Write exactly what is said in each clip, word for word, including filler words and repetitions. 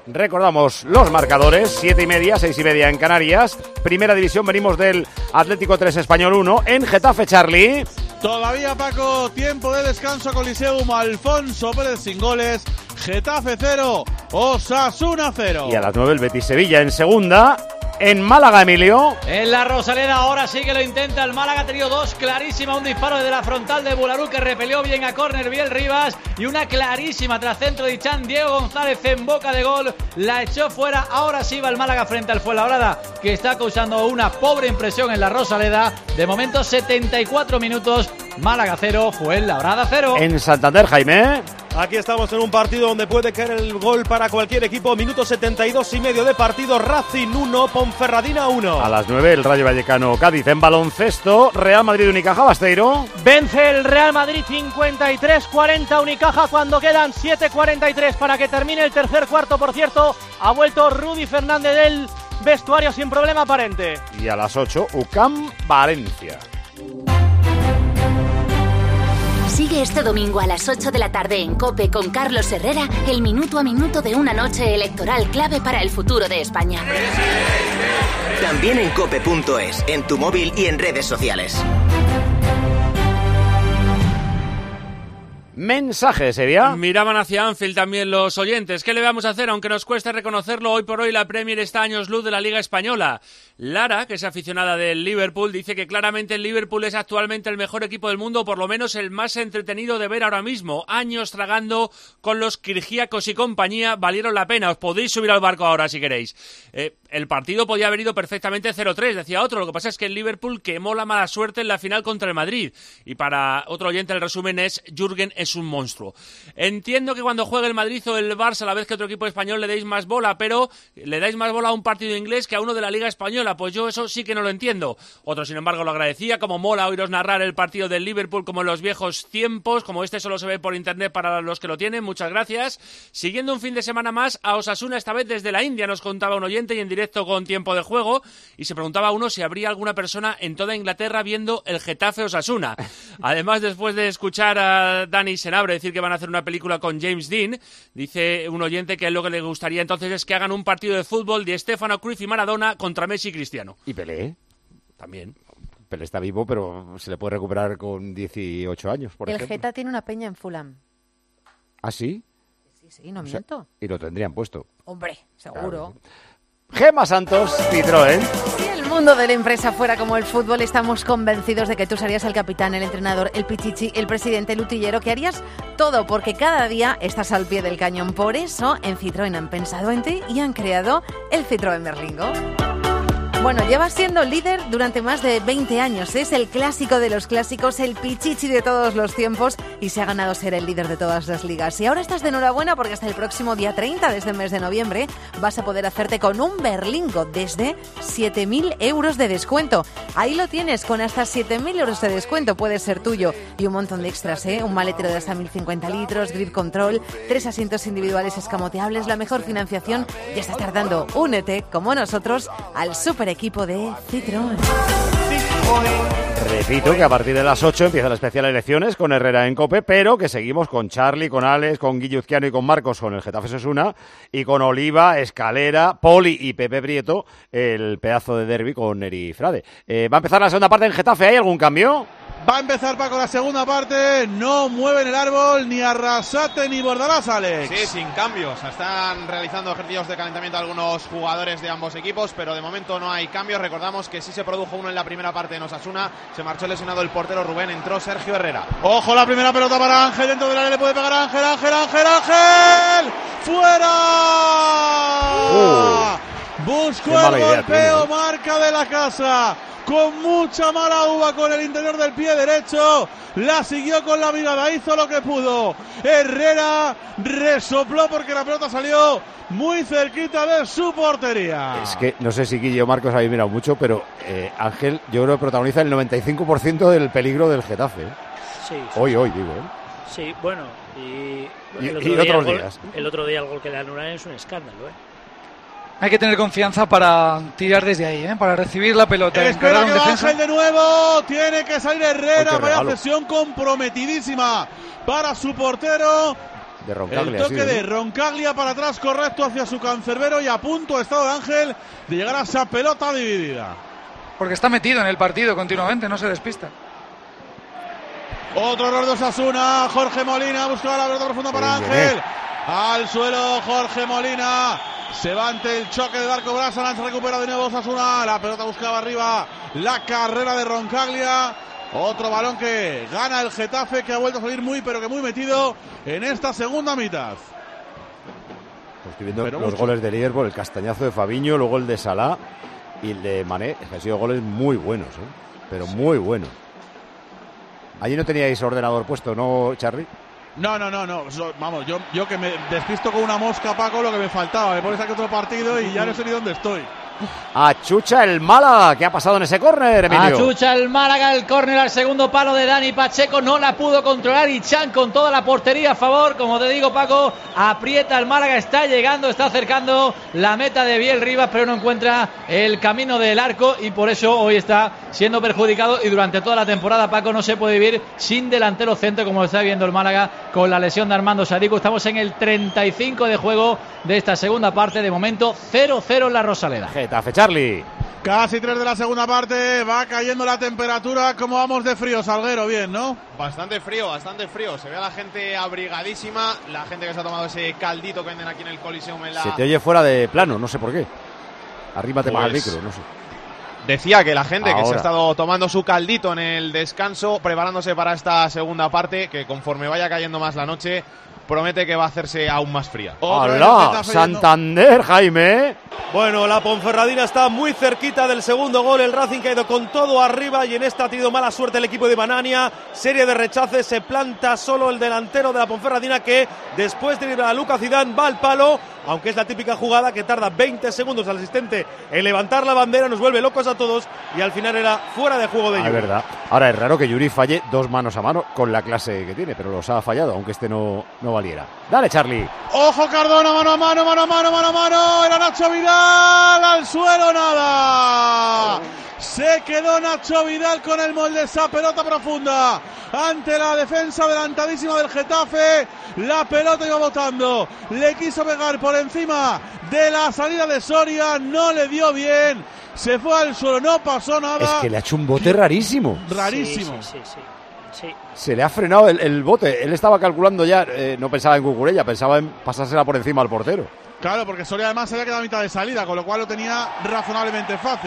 Recordamos los marcadores, siete y media, seis y media en Canarias. Primera división, venimos del Atlético tres Español uno. En Getafe, Charlie. Todavía, Paco, tiempo de descanso Coliseum. Alfonso Pérez sin goles. Getafe cero, Osasuna cero. Y a las nueve el Betis Sevilla en segunda. En Málaga, Emilio. En la Rosaleda ahora sí que lo intenta el Málaga. Ha tenido dos clarísimas. Un disparo desde la frontal de Bularú que repelió bien a córner Biel Rivas. Y una clarísima tras centro de Ichan. Diego González en boca de gol. La echó fuera. Ahora sí va el Málaga frente al Fuenlabrada, que está causando una pobre impresión en la Rosaleda. De momento setenta y cuatro minutos. Málaga cero, Fuenlabrada cero. En Santander, Jaime. Aquí estamos en un partido donde puede caer el gol para cualquier equipo. Minuto setenta y dos y medio de partido. Racing uno, Ponferradina uno. A las nueve el Rayo Vallecano Cádiz. En baloncesto, Real Madrid Unicaja, Basteiro. Vence el Real Madrid cincuenta y tres cuarenta Unicaja cuando quedan siete cuarenta y tres para que termine el tercer cuarto. Por cierto, ha vuelto Rudy Fernández del vestuario sin problema aparente. Y a las ocho, U C A M Valencia. Sigue este domingo a las ocho de la tarde en COPE con Carlos Herrera el minuto a minuto de una noche electoral clave para el futuro de España. También en cope punto es, en tu móvil y en redes sociales. Mensaje, ¿sería? Miraban hacia Anfield también los oyentes. ¿Qué le vamos a hacer? Aunque nos cueste reconocerlo, hoy por hoy la Premier está a años luz de la Liga Española. Lara, que es aficionada del Liverpool, dice que claramente el Liverpool es actualmente el mejor equipo del mundo, por lo menos el más entretenido de ver ahora mismo. Años tragando con los kirgiacos y compañía valieron la pena. Os podéis subir al barco ahora si queréis. Eh, el partido podía haber ido perfectamente cero tres, decía otro. Lo que pasa es que el Liverpool quemó la mala suerte en la final contra el Madrid. Y para otro oyente el resumen es: Jürgen es un monstruo. Entiendo que cuando juegue el Madrid o el Barça, a la vez que otro equipo español, le deis más bola, pero le dais más bola a un partido inglés que a uno de la Liga Española. Pues yo eso sí que no lo entiendo. Otro, sin embargo, lo agradecía. Como mola oíros narrar el partido del Liverpool como en los viejos tiempos, como este solo se ve por internet para los que lo tienen. Muchas gracias. Siguiendo un fin de semana más a Osasuna, esta vez desde la India, nos contaba un oyente y en directo con tiempo de juego, y se preguntaba uno si habría alguna persona en toda Inglaterra viendo el Getafe Osasuna. Además, después de escuchar a Dani Senabre decir que van a hacer una película con James Dean, dice un oyente que lo que le gustaría entonces es que hagan un partido de fútbol de Stefano, Cruyff y Maradona contra Messi y Cristiano. ¿Y Pelé? También. Pelé está vivo, pero se le puede recuperar con dieciocho años, por el ejemplo. El Geta tiene una peña en Fulham. ¿Ah, sí? Sí, sí, no O miento. sea, y lo tendrían puesto. Hombre, seguro. Claro. Gemma Santos, Citroën. Si el mundo de la empresa fuera como el fútbol, estamos convencidos de que tú serías el capitán, el entrenador, el pichichi, el presidente, el utillero, que harías todo, porque cada día estás al pie del cañón. Por eso, en Citroën han pensado en ti y han creado el Citroën Berlingo. Bueno, lleva siendo líder durante más de veinte años. Es el clásico de los clásicos, el pichichi de todos los tiempos y se ha ganado ser el líder de todas las ligas. Y ahora estás de enhorabuena porque hasta el próximo día treinta de este mes de noviembre vas a poder hacerte con un Berlingo desde siete mil euros de descuento. Ahí lo tienes, con hasta siete mil euros de descuento puede ser tuyo. Y un montón de extras, ¿eh? Un maletero de hasta mil cincuenta litros, grip control, tres asientos individuales escamoteables, la mejor financiación. Ya estás tardando. Únete, como nosotros, al super equipo de Citroën. Repito que a partir de las ocho empieza la especial elecciones con Herrera en COPE, pero que seguimos con Charlie, con Alex, con Guille Uzquiano y con Marcos con el Getafe Osasuna, y con Oliva, Escalera, Poli y Pepe Prieto el pedazo de derbi con Neri Frade. Eh, va a empezar la segunda parte en Getafe. ¿Hay algún cambio? Va a empezar, Paco, la segunda parte. No mueven el árbol ni Arrasate ni Bordalás, Alex. Sí, sin cambios. Están realizando ejercicios de calentamiento algunos jugadores de ambos equipos, pero de momento no hay cambios. Recordamos que sí se produjo uno en la primera parte en Osasuna. Se marchó lesionado el portero Rubén, entró Sergio Herrera. Ojo, la primera pelota para Ángel. Dentro del área le puede pegar Ángel, Ángel, Ángel, Ángel. ¡Fuera! Uh, Buscó el golpeo, tiene, ¿eh? Marca de la casa. Con mucha mala uva con el interior del pie derecho, la siguió con la mirada, hizo lo que pudo. Herrera resopló porque la pelota salió muy cerquita de su portería. Es que no sé si Guille o Marcos habéis mirado mucho, pero eh, Ángel yo creo que protagoniza el noventa y cinco por ciento del peligro del Getafe. Sí, sí, hoy, hoy digo, ¿eh? Sí, bueno, y, y, el otro, y día, otros el gol, días. El otro día el gol que le anulan es un escándalo, ¿eh? Hay que tener confianza para tirar desde ahí, ¿eh? Para recibir la pelota. Espera que va Ángel de nuevo. Tiene que salir Herrera. Ay, vaya presión comprometidísima para su portero. De Roncaglia, el toque sí, de ¿no? Roncaglia para atrás, correcto hacia su cancerbero y a punto estado de Ángel de llegar a esa pelota dividida. Porque está metido en el partido continuamente, no se despista. Otro error de Osasuna, Jorge Molina buscaba la pelota profunda para Bien, Ángel. bien. Al suelo Jorge Molina. Se va ante el choque de Darko Brasanac, recupera de nuevo Osasuna. La pelota buscaba arriba la carrera de Roncaglia. Otro balón que gana el Getafe, que ha vuelto a salir muy pero que muy metido en esta segunda mitad. Pues estoy viendo Pero los mucho. goles de Liverpool, el castañazo de Fabinho, luego el de Salah y el de Mané. Es que han sido goles muy buenos, ¿eh? Pero muy buenos. Allí no teníais ordenador puesto, ¿no, Charly? No, no, no, no. So- vamos, yo, yo que me despisto con una mosca, Paco, lo que me faltaba. Me pones aquí otro partido y ya no sé ni dónde estoy. Achucha el Málaga. ¿Qué ha pasado en ese córner, Emilio? Achucha el Málaga, el córner al segundo palo de Dani Pacheco, no la pudo controlar y Chan con toda la portería a favor, como te digo, Paco, aprieta el Málaga, está llegando, está acercando la meta de Biel Rivas, pero no encuentra el camino del arco y por eso hoy está siendo perjudicado y durante toda la temporada, Paco, no se puede vivir sin delantero centro como lo está viendo el Málaga con la lesión de Armando Sarico. Estamos en el treinta y cinco de juego de esta segunda parte, de momento cero cero en la Rosaleda. Getafe, Charly. Casi tres de la segunda parte, va cayendo la temperatura. ¿Cómo vamos de frío, Salguero? Bien, ¿no? Bastante frío, bastante frío. Se ve a la gente abrigadísima, la gente que se ha tomado ese caldito que venden aquí en el Coliseum en la... Se te oye fuera de plano, no sé por qué. Arrímate más al Pues- micro, no sé. Decía que la gente que se Ahora. ha estado tomando su caldito en el descanso, preparándose para esta segunda parte, que conforme vaya cayendo más la noche, promete que va a hacerse aún más fría. ¡Hala! Santander, Jaime. Bueno, la Ponferradina está muy cerquita del segundo gol. El Racing que ha ido con todo arriba y en esta ha tenido mala suerte el equipo de Banania. Serie de rechaces, se planta solo el delantero de la Ponferradina que después de ir a Lucas Zidane va al palo. Aunque es la típica jugada que tarda veinte segundos al asistente en levantar la bandera, nos vuelve locos a todos y al final era fuera de juego de Ah, Yuri. es verdad. Ahora es raro que Yuri falle dos manos a mano con la clase que tiene, pero los ha fallado, aunque este no, no valiera. Dale, Charly. Ojo Cardona, mano a mano, mano a mano, mano a mano. Era Nacho Vidal, al suelo nada. Se quedó Nacho Vidal con el molde, esa pelota profunda ante la defensa adelantadísima del Getafe. La pelota iba botando, le quiso pegar por encima de la salida de Soria, no le dio bien, se fue al suelo, no pasó nada. Es que le ha hecho un bote rarísimo. Rarísimo. Sí, sí, sí, sí. Sí. Se le ha frenado el, el bote. Él estaba calculando ya, eh, no pensaba en Cucurella, pensaba en pasársela por encima al portero. Claro, porque Soria además se había quedado a mitad de salida, con lo cual lo tenía razonablemente fácil.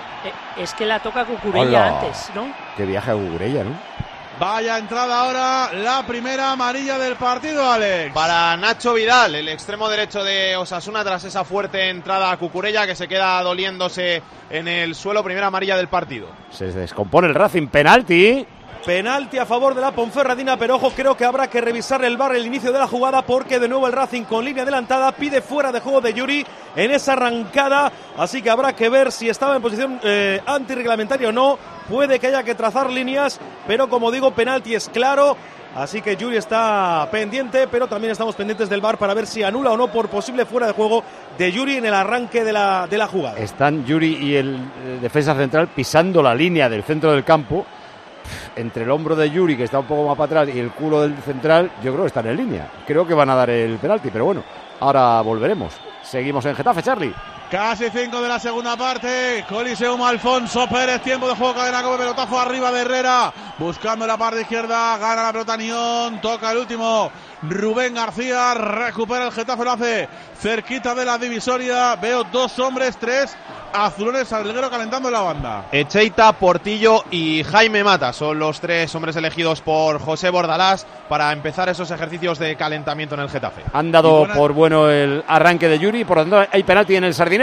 Eh, Es que la toca Cucurella Hola. antes, ¿no? Qué viaje a Cucurella, ¿no? Vaya entrada ahora, la primera amarilla del partido, Alex. Para Nacho Vidal, el extremo derecho de Osasuna, tras esa fuerte entrada a Cucurella, que se queda doliéndose en el suelo, primera amarilla del partido. Se descompone el Racing, penalti. Penalti a favor de la Ponferradina, pero ojo, creo que habrá que revisar el V A R el inicio de la jugada porque de nuevo el Racing con línea adelantada pide fuera de juego de Yuri en esa arrancada, así que habrá que ver si estaba en posición eh, antirreglamentaria o no. Puede que haya que trazar líneas, pero como digo, penalti es claro. Así que Yuri está pendiente, pero también estamos pendientes del V A R para ver si anula o no por posible fuera de juego de Yuri en el arranque de la, de la jugada. Están Yuri y el eh, defensa central pisando la línea del centro del campo. Entre el hombro de Yuri, que está un poco más para atrás, y el culo del central, yo creo que están en línea. Creo que van a dar el penalti, pero bueno, ahora volveremos. Seguimos en Getafe, Charly. Casi cinco de la segunda parte. Coliseum, Alfonso Pérez. Tiempo de juego, cadena como pelotazo arriba de Herrera. Buscando la parte izquierda. Gana la pelota Nión. Toca el último Rubén García. Recupera el Getafe. Lo hace cerquita de la divisoria. Veo dos hombres, tres azulones. Salguero calentando la banda. Echeita, Portillo y Jaime Mata son los tres hombres elegidos por José Bordalás para empezar esos ejercicios de calentamiento en el Getafe. Han dado buena... por bueno el arranque de Yuri, por lo tanto hay penalti en el Sardinero.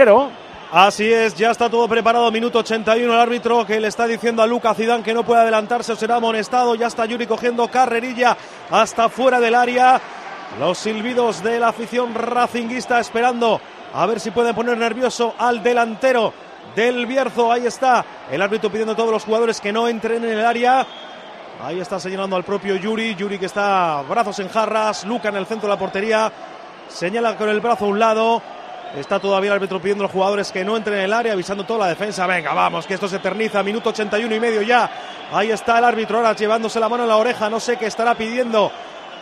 Así es, ya está todo preparado, minuto ochenta y uno, el árbitro que le está diciendo a Lucas Zidane que no puede adelantarse o será amonestado. Ya está Yuri cogiendo carrerilla hasta fuera del área. Los silbidos de la afición racinguista esperando a ver si puede poner nervioso al delantero del Bierzo. Ahí está el árbitro pidiendo a todos los jugadores que no entren en el área. Ahí está señalando al propio Yuri, Yuri que está brazos en jarras, Luca en el centro de la portería, señala con el brazo a un lado. Está todavía el árbitro pidiendo a los jugadores que no entren en el área, avisando toda la defensa. Venga, vamos, que esto se eterniza. Minuto ochenta y uno y medio ya. Ahí está el árbitro ahora llevándose la mano en la oreja. No sé qué estará pidiendo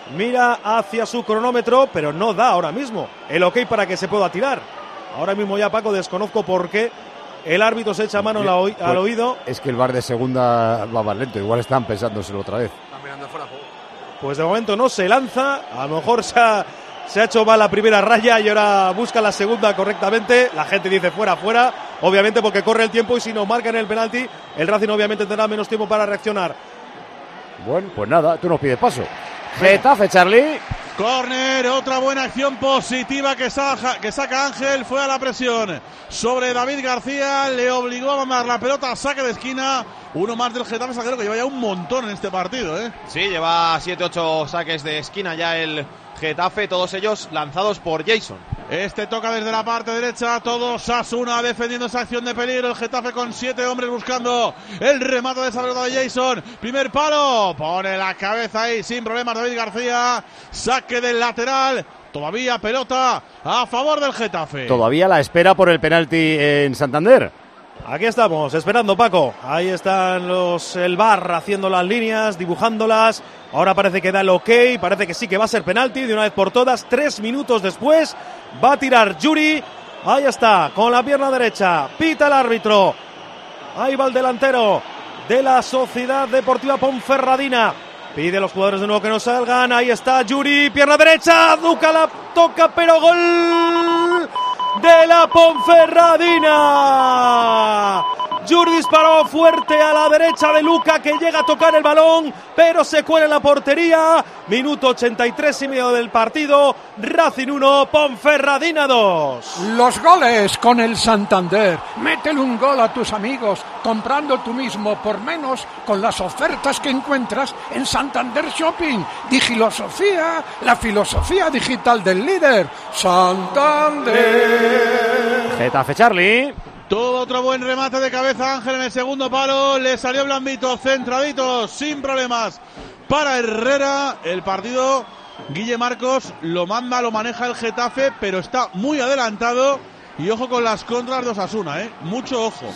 mira hacia su cronómetro, pero no da ahora mismo el ok para que se pueda tirar. Ahora mismo ya, Paco, desconozco por qué el árbitro se echa mano al, oí- al oído. Es que el V A R de segunda va más lento, igual están pensándoselo otra vez. Están mirando fuera de juego. Pues de momento no se lanza, a lo mejor se ha, se ha hecho mal la primera raya y ahora busca la segunda correctamente. La gente dice fuera, fuera, obviamente porque corre el tiempo y si no marcan el penalti, el Racing obviamente tendrá menos tiempo para reaccionar. Bueno, pues nada, tú nos pides paso. Getafe, Charlie. Córner, otra buena acción positiva que saca, que saca Ángel, fue a la presión sobre David García, le obligó a mandar la pelota a saque de esquina. Uno más del Getafe, Salguero, que lleva ya un montón en este partido, ¿eh? Sí, lleva siete ocho saques de esquina ya el Getafe, todos ellos lanzados por Jason. Este toca desde la parte derecha, todo Osasuna defendiendo esa acción de peligro. El Getafe con siete hombres buscando el remate de esa pelota de Jason. Primer palo, pone la cabeza ahí sin problemas David García. Saque del lateral, todavía pelota a favor del Getafe. Todavía la espera por el penalti en Santander. Aquí estamos, esperando, Paco. Ahí están los el V A R haciendo las líneas, dibujándolas. Ahora parece que da el ok, parece que sí que va a ser penalti de una vez por todas. Tres minutos después va a tirar Yuri. Ahí está, con la pierna derecha. Pita el árbitro. Ahí va el delantero de la Sociedad Deportiva Ponferradina. Pide a los jugadores de nuevo que no salgan. Ahí está Yuri, pierna derecha. Duca la toca, pero gol de la Ponferradina. Yuri disparó fuerte a la derecha de Luca, que llega a tocar el balón, pero se cuela en la portería. Minuto ochenta y tres y medio del partido. Racing uno, Ponferradina dos. Los goles con el Santander. Métele un gol a tus amigos comprando tú mismo por menos con las ofertas que encuentras en Santander Shopping. Digilosofía, la filosofía digital del líder. Santander. Getafe, Charlie. Todo otro buen remate de cabeza Ángel en el segundo palo. Le salió blandito, centradito, sin problemas para Herrera. El partido, Guille Marcos, lo manda, lo maneja el Getafe, pero está muy adelantado. Y ojo con las contras de Osasuna, ¿eh? Mucho ojo.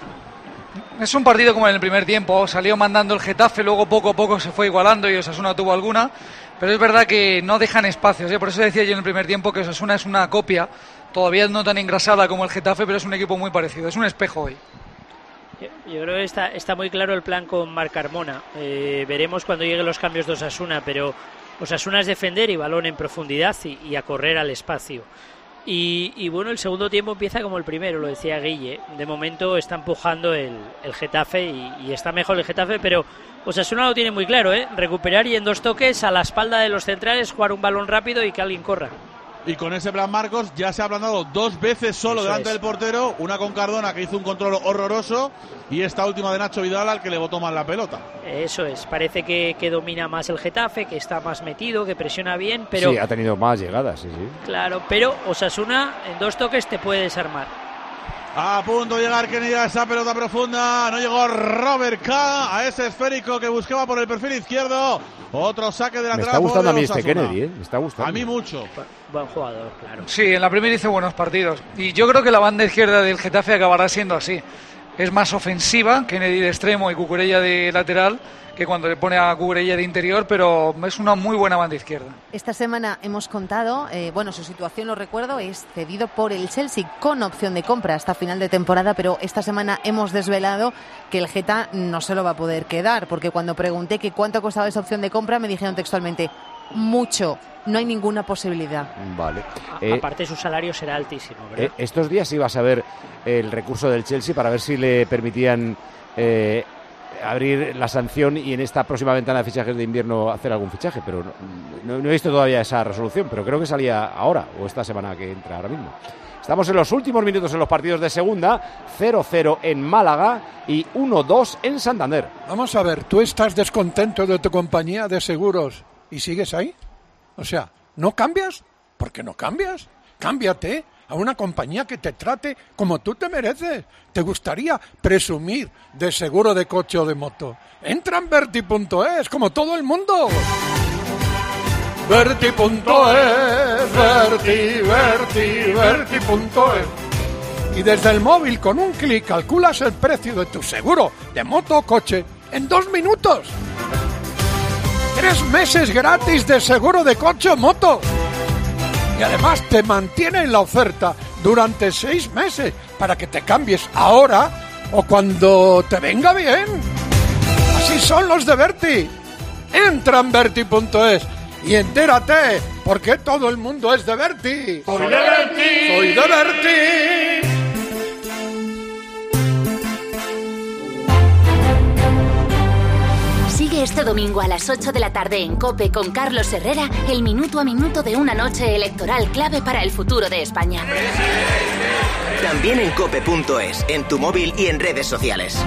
Es un partido como en el primer tiempo. Salió mandando el Getafe, luego poco a poco se fue igualando y Osasuna tuvo alguna. Pero es verdad que no dejan espacios, ¿eh? Por eso decía yo en el primer tiempo que Osasuna es una copia. Todavía no tan engrasada como el Getafe, pero es un equipo muy parecido. Es un espejo hoy. Yo, yo creo que está, está muy claro el plan con Marc Carmona. Eh, veremos cuando lleguen los cambios de Osasuna, pero Osasuna es defender y balón en profundidad y, y a correr al espacio. Y, y bueno, el segundo tiempo empieza como el primero, lo decía Guille. De momento está empujando el, el Getafe y, y está mejor el Getafe, pero Osasuna lo tiene muy claro, ¿eh? Recuperar y en dos toques a la espalda de los centrales, jugar un balón rápido y que alguien corra. Y con ese plan Marcos ya se ha ablandado dos veces solo Eso delante es. del portero, una con Cardona que hizo un control horroroso y esta última de Nacho Vidal al que le botó mal la pelota. Eso es, parece que, que domina más el Getafe, que está más metido, que presiona bien, pero... Sí, ha tenido más llegadas, sí, sí. Claro, pero Osasuna en dos toques te puede desarmar. A punto de llegar Kennedy a esa pelota profunda, no llegó Robert K a ese esférico que buscaba por el perfil izquierdo. Otro saque de lateral. Me está gustando a mí Osasuna. este Kennedy, ¿eh? Me está gustando. A mí mucho. Buen jugador, claro. Sí, en la primera hizo buenos partidos. Y yo creo que la banda izquierda del Getafe acabará siendo así. Es más ofensiva, Kennedy de extremo y Cucurella de lateral, que cuando le pone a Cucurella de interior, pero es una muy buena banda izquierda. Esta semana hemos contado, eh, bueno, su situación, lo recuerdo, es cedido por el Chelsea con opción de compra hasta final de temporada, pero esta semana hemos desvelado que el Geta no se lo va a poder quedar, porque cuando pregunté que cuánto costaba esa opción de compra, me dijeron textualmente, mucho, no hay ninguna posibilidad. Vale. A, Eh, aparte su salario será altísimo, ¿verdad? eh, estos días ibas a ver el recurso del Chelsea para ver si le permitían eh, abrir la sanción y en esta próxima ventana de fichajes de invierno hacer algún fichaje, pero no, no, no he visto todavía esa resolución, pero creo que salía ahora o esta semana que entra ahora mismo. Estamos en los últimos minutos en los partidos de segunda, cero cero en Málaga y uno dos en Santander. Vamos a ver, tú estás descontento de tu compañía de seguros y sigues ahí. O sea, ¿no cambias? ¿Por qué no cambias? Cámbiate a una compañía que te trate como tú te mereces. ¿Te gustaría presumir de seguro de coche o de moto? Entra en Verti punto es, como todo el mundo. Verti punto es, Verti, Verti, Verti punto es. Y desde el móvil con un clic calculas el precio de tu seguro de moto o coche en dos minutos. Tres meses gratis de seguro de coche o moto. Y además te mantienen la oferta durante seis meses para que te cambies ahora o cuando te venga bien. Así son los de Berti. Entra en Berti punto es y entérate por qué todo el mundo es de Berti. Soy de Berti. Soy de Berti. Sigue este domingo a las ocho de la tarde en COPE con Carlos Herrera el minuto a minuto de una noche electoral clave para el futuro de España. También en cope punto es, en tu móvil y en redes sociales.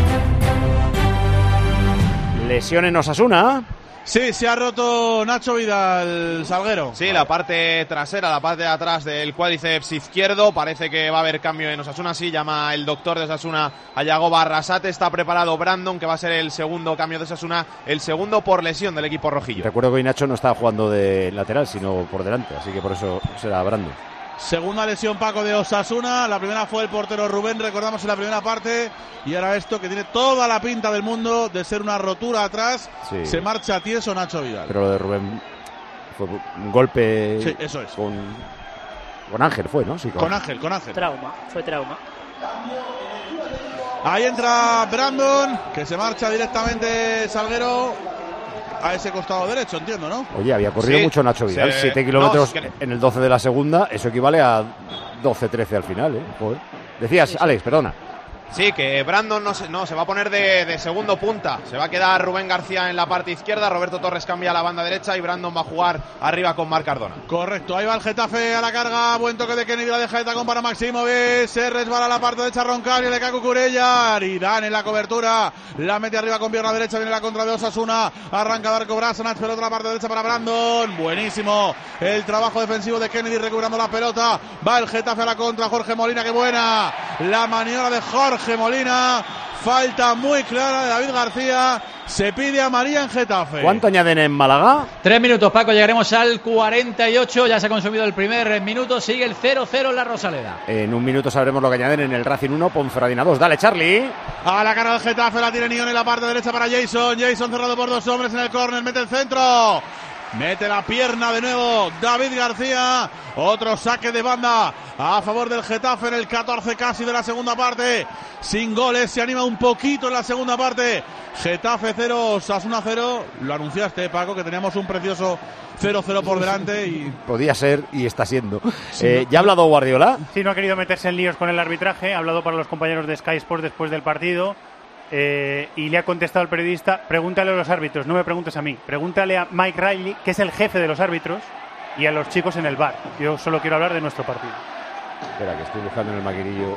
Lesión en Osasuna. Sí, se ha roto Nacho Vidal, Salguero. Sí, la parte trasera, la parte de atrás del cuádriceps izquierdo. Parece que va a haber cambio en Osasuna. Sí, llama el doctor de Osasuna a Yago Barrasate. Está preparado Brandon, que va a ser el segundo cambio de Osasuna, el segundo por lesión del equipo rojillo. Recuerdo que hoy Nacho no estaba jugando de lateral, sino por delante, así que por eso será Brandon. Segunda lesión, Paco, de Osasuna. La primera fue el portero Rubén, recordamos, en la primera parte. Y ahora esto, que tiene toda la pinta del mundo de ser una rotura atrás. Sí. Se marcha tieso Nacho Vidal. Pero lo de Rubén fue un golpe. Sí, eso es. Con, con Ángel fue, ¿no? Sí, con... con Ángel, con Ángel. Trauma, fue trauma. Ahí entra Brandon, que se marcha directamente, Salguero, a ese costado derecho, entiendo, ¿no? Oye, había corrido sí, mucho Nacho Vidal, siete sí, kilómetros no, es que... en el doce de la segunda, eso equivale a doce trece al final, ¿eh? Joder. Decías, sí, sí. Alex, perdona. Sí, que Brandon no se, no, se va a poner de, de segundo punta. Se va a quedar Rubén García en la parte izquierda, Roberto Torres cambia a la banda derecha y Brandon va a jugar arriba con Marc Cardona. Correcto, ahí va el Getafe a la carga, buen toque de Kennedy, la deja de tacón para Maximovic, se resbala la parte derecha Roncalli, le cae Cucurella, Irán en la cobertura, la mete arriba con pierna derecha, viene la contra de Osasuna, arranca Darko Brasanac, pelota a la parte derecha para Brandon, buenísimo el trabajo defensivo de Kennedy recuperando la pelota, va el Getafe a la contra, Jorge Molina, qué buena la maniobra de Jorge Molina, falta muy clara de David García, se pide a María en Getafe. ¿Cuánto añaden en Málaga? Tres minutos, Paco, llegaremos al cuarenta y ocho, ya se ha consumido el primer minuto, sigue el cero cero en la Rosaleda. En un minuto sabremos lo que añaden en el Racing uno, Ponferradina dos. Dale, Charlie. A la carga del Getafe, la tiene Nion en la parte derecha para Jason, Jason cerrado por dos hombres en el córner, mete el centro. Mete la pierna de nuevo David García. Otro saque de banda a favor del Getafe en el catorce casi de la segunda parte. Sin goles, se anima un poquito en la segunda parte. Getafe cero, Osasuna cero. Lo anunciaste, Paco, que teníamos un precioso cero cero por delante. Y podía ser y está siendo. Sí, eh, ¿Ya ha hablado Guardiola? Sí, no ha querido meterse en líos con el arbitraje. Ha hablado para los compañeros de Sky Sports después del partido. Eh, y le ha contestado al periodista: pregúntale a los árbitros, no me preguntes a mí, pregúntale a Mike Riley, que es el jefe de los árbitros, y a los chicos en el bar. Yo solo quiero hablar de nuestro partido. Espera, que estoy buscando en el maquinillo.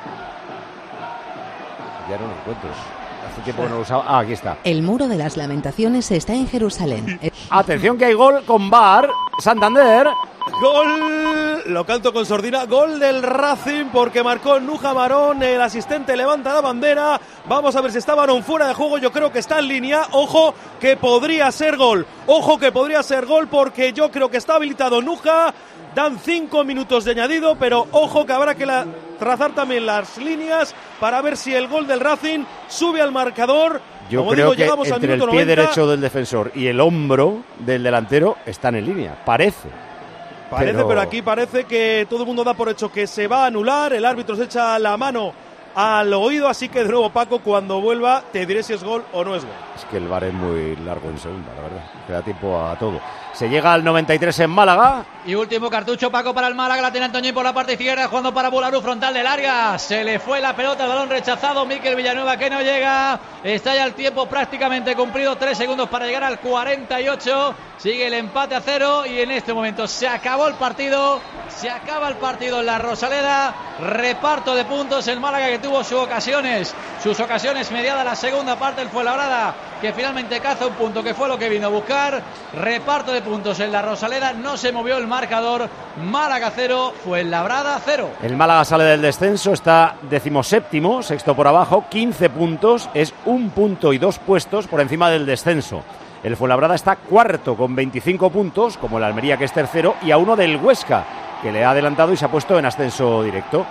Ya no lo encuentro. Hace tiempo que no lo usaba. Ah, aquí está. El muro de las lamentaciones está en Jerusalén. Atención, que hay gol con V A R. Santander. Gol, lo canto con sordina, gol del Racing porque marcó Nuja Marón, el asistente levanta la bandera, vamos a ver si está Marón fuera de juego, yo creo que está en línea, ojo que podría ser gol, ojo que podría ser gol porque yo creo que está habilitado Nuja, dan cinco minutos de añadido, pero ojo que habrá que la, trazar también las líneas para ver si el gol del Racing sube al marcador. Yo Como creo digo, que entre el pie noventa. Derecho del defensor y el hombro del delantero están en línea, parece. Parece, pero... pero aquí parece que todo el mundo da por hecho que se va a anular, el árbitro se echa la mano al oído, así que de nuevo, Paco, cuando vuelva te diré si es gol o no es gol. Es que el V A R es muy largo en segunda, la verdad, queda tiempo a todo. Se llega al noventa y tres en Málaga. Y último cartucho, Paco, para el Málaga, la tiene Antoñín por la parte izquierda, jugando para Bularú, frontal del área, se le fue la pelota, el balón rechazado, Mikel Villanueva que no llega, está ya el tiempo prácticamente cumplido, tres segundos para llegar al cuarenta y ocho, sigue el empate a cero y en este momento se acabó el partido, se acaba el partido en la Rosaleda, reparto de puntos, el Málaga que tuvo sus ocasiones, sus ocasiones mediada la segunda parte, el Fuenlabrada que finalmente caza un punto que fue lo que vino a buscar, reparto de puntos en la Rosaleda, no se movió el marcador, Málaga cero, Fuenlabrada cero. El Málaga sale del descenso, está decimoséptimo, sexto por abajo, quince puntos, es un punto y dos puestos por encima del descenso. El Fuenlabrada está cuarto con veinticinco puntos, como el Almería que es tercero, y a uno del Huesca, que le ha adelantado y se ha puesto en ascenso directo.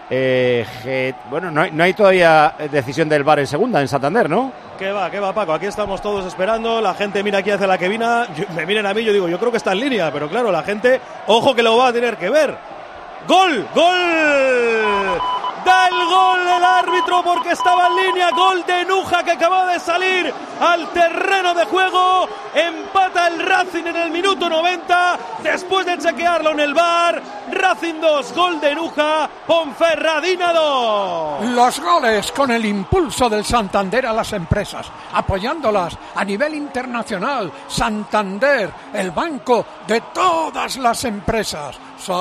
Eh, G... Bueno, no hay, no hay todavía decisión del V A R en segunda, en Santander, ¿no? ¿Qué va, qué va, Paco? Aquí estamos todos esperando. La gente mira aquí hacia la cabina. Yo, me miren a mí, yo digo, yo creo que está en línea. Pero claro, la gente, ojo que lo va a tener que ver. ¡Gol! ¡Gol! Da el gol el árbitro porque estaba en línea. Gol de Nuja que acaba de salir al terreno de juego. Empata el Racing en el minuto noventa. Después de chequearlo en el V A R. Racing dos, gol de Nuja. Ponferradina dos. Los goles con el impulso del Santander a las empresas, apoyándolas a nivel internacional. Santander, el banco de todas las empresas.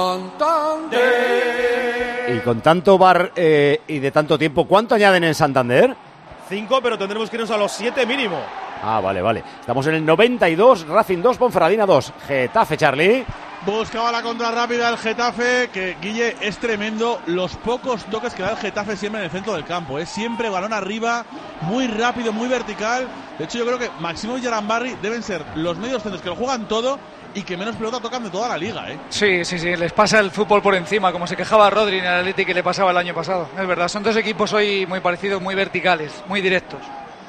Santander. Y con tanto V A R eh, y de tanto tiempo, ¿cuánto añaden en Santander? Cinco, pero tendremos que irnos a los siete mínimo. Ah, vale, vale. Estamos en el noventa y dos, Racing dos, Ponferradina dos. Getafe, Charlie. Buscaba la contra rápida el Getafe, que Guille es tremendo los pocos toques que da el Getafe siempre en el centro del campo, ¿eh? Siempre balón arriba, muy rápido, muy vertical. De hecho, yo creo que Máximo y Yarambarri deben ser los medios centros que lo juegan todo y que menos pelota tocan de toda la liga, ¿eh? Sí, sí, sí, les pasa el fútbol por encima, como se quejaba Rodri en el Atlético que le pasaba el año pasado. Es verdad, son dos equipos hoy muy parecidos, muy verticales, muy directos.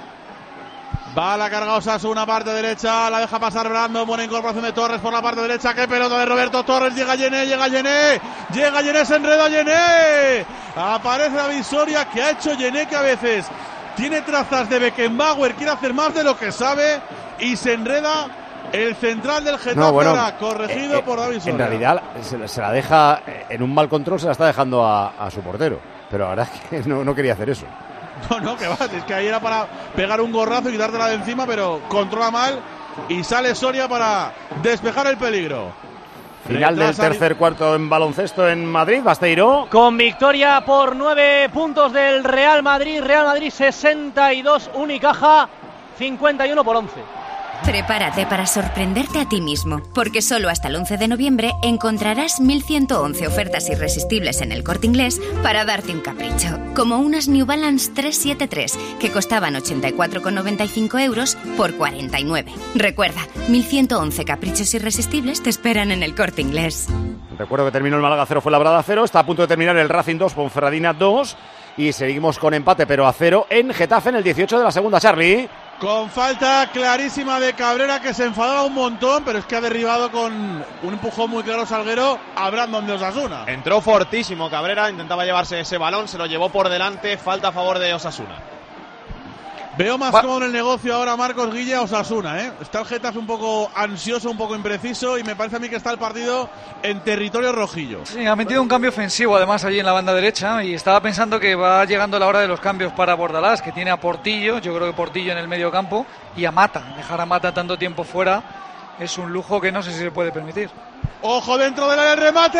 Va la carga Osasuna, parte derecha, la deja pasar Brando, buena incorporación de Torres por la parte derecha, qué pelota de Roberto Torres, llega Yené, llega Yené, llega Yené, se enreda Yené, aparece David Soria, que ha hecho Yené, que a veces tiene trazas de Beckenbauer, quiere hacer más de lo que sabe, y se enreda el central del Getafe, no, bueno, ahora corregido eh, por David Soria. En realidad se, se la deja, en un mal control se la está dejando a, a su portero, pero ahora es que no, no quería hacer eso. No, no, que va, es que ahí era para pegar un gorrazo y quitártela de encima, pero controla mal y sale Soria para despejar el peligro. Final del tercer cuarto en baloncesto en Madrid, Basteiro. Con victoria por nueve puntos del Real Madrid, Real Madrid sesenta y dos, Unicaja cincuenta y uno por once. Prepárate para sorprenderte a ti mismo, porque solo hasta el once de noviembre encontrarás mil ciento once ofertas irresistibles en El Corte Inglés para darte un capricho, como unas New Balance trescientos setenta y tres que costaban ochenta y cuatro con noventa y cinco euros por cuarenta y nueve. Recuerda, mil ciento once caprichos irresistibles te esperan en El Corte Inglés. Recuerdo que terminó el Málaga cero, fue Labrada cero, está a punto de terminar el Racing dos, Ponferradina dos y seguimos con empate pero a cero en Getafe en el dieciocho de la segunda, Charlie. Con falta clarísima de Cabrera, que se enfadaba un montón, pero es que ha derribado con un empujón muy claro Salguero a Brandon de Osasuna. Entró fortísimo Cabrera, intentaba llevarse ese balón, se lo llevó por delante, falta a favor de Osasuna. Veo más Va. cómodo en el negocio ahora Marcos Guille a Osasuna, ¿eh? Está el Getafe un poco ansioso, un poco impreciso y me parece a mí que está el partido en territorio rojillo. Sí, ha metido un cambio ofensivo además allí en la banda derecha y estaba pensando que va llegando la hora de los cambios para Bordalás, que tiene a Portillo, yo creo que Portillo en el medio campo, y a Mata. Dejar a Mata tanto tiempo fuera es un lujo que no sé si se puede permitir. ¡Ojo dentro del área, el remate!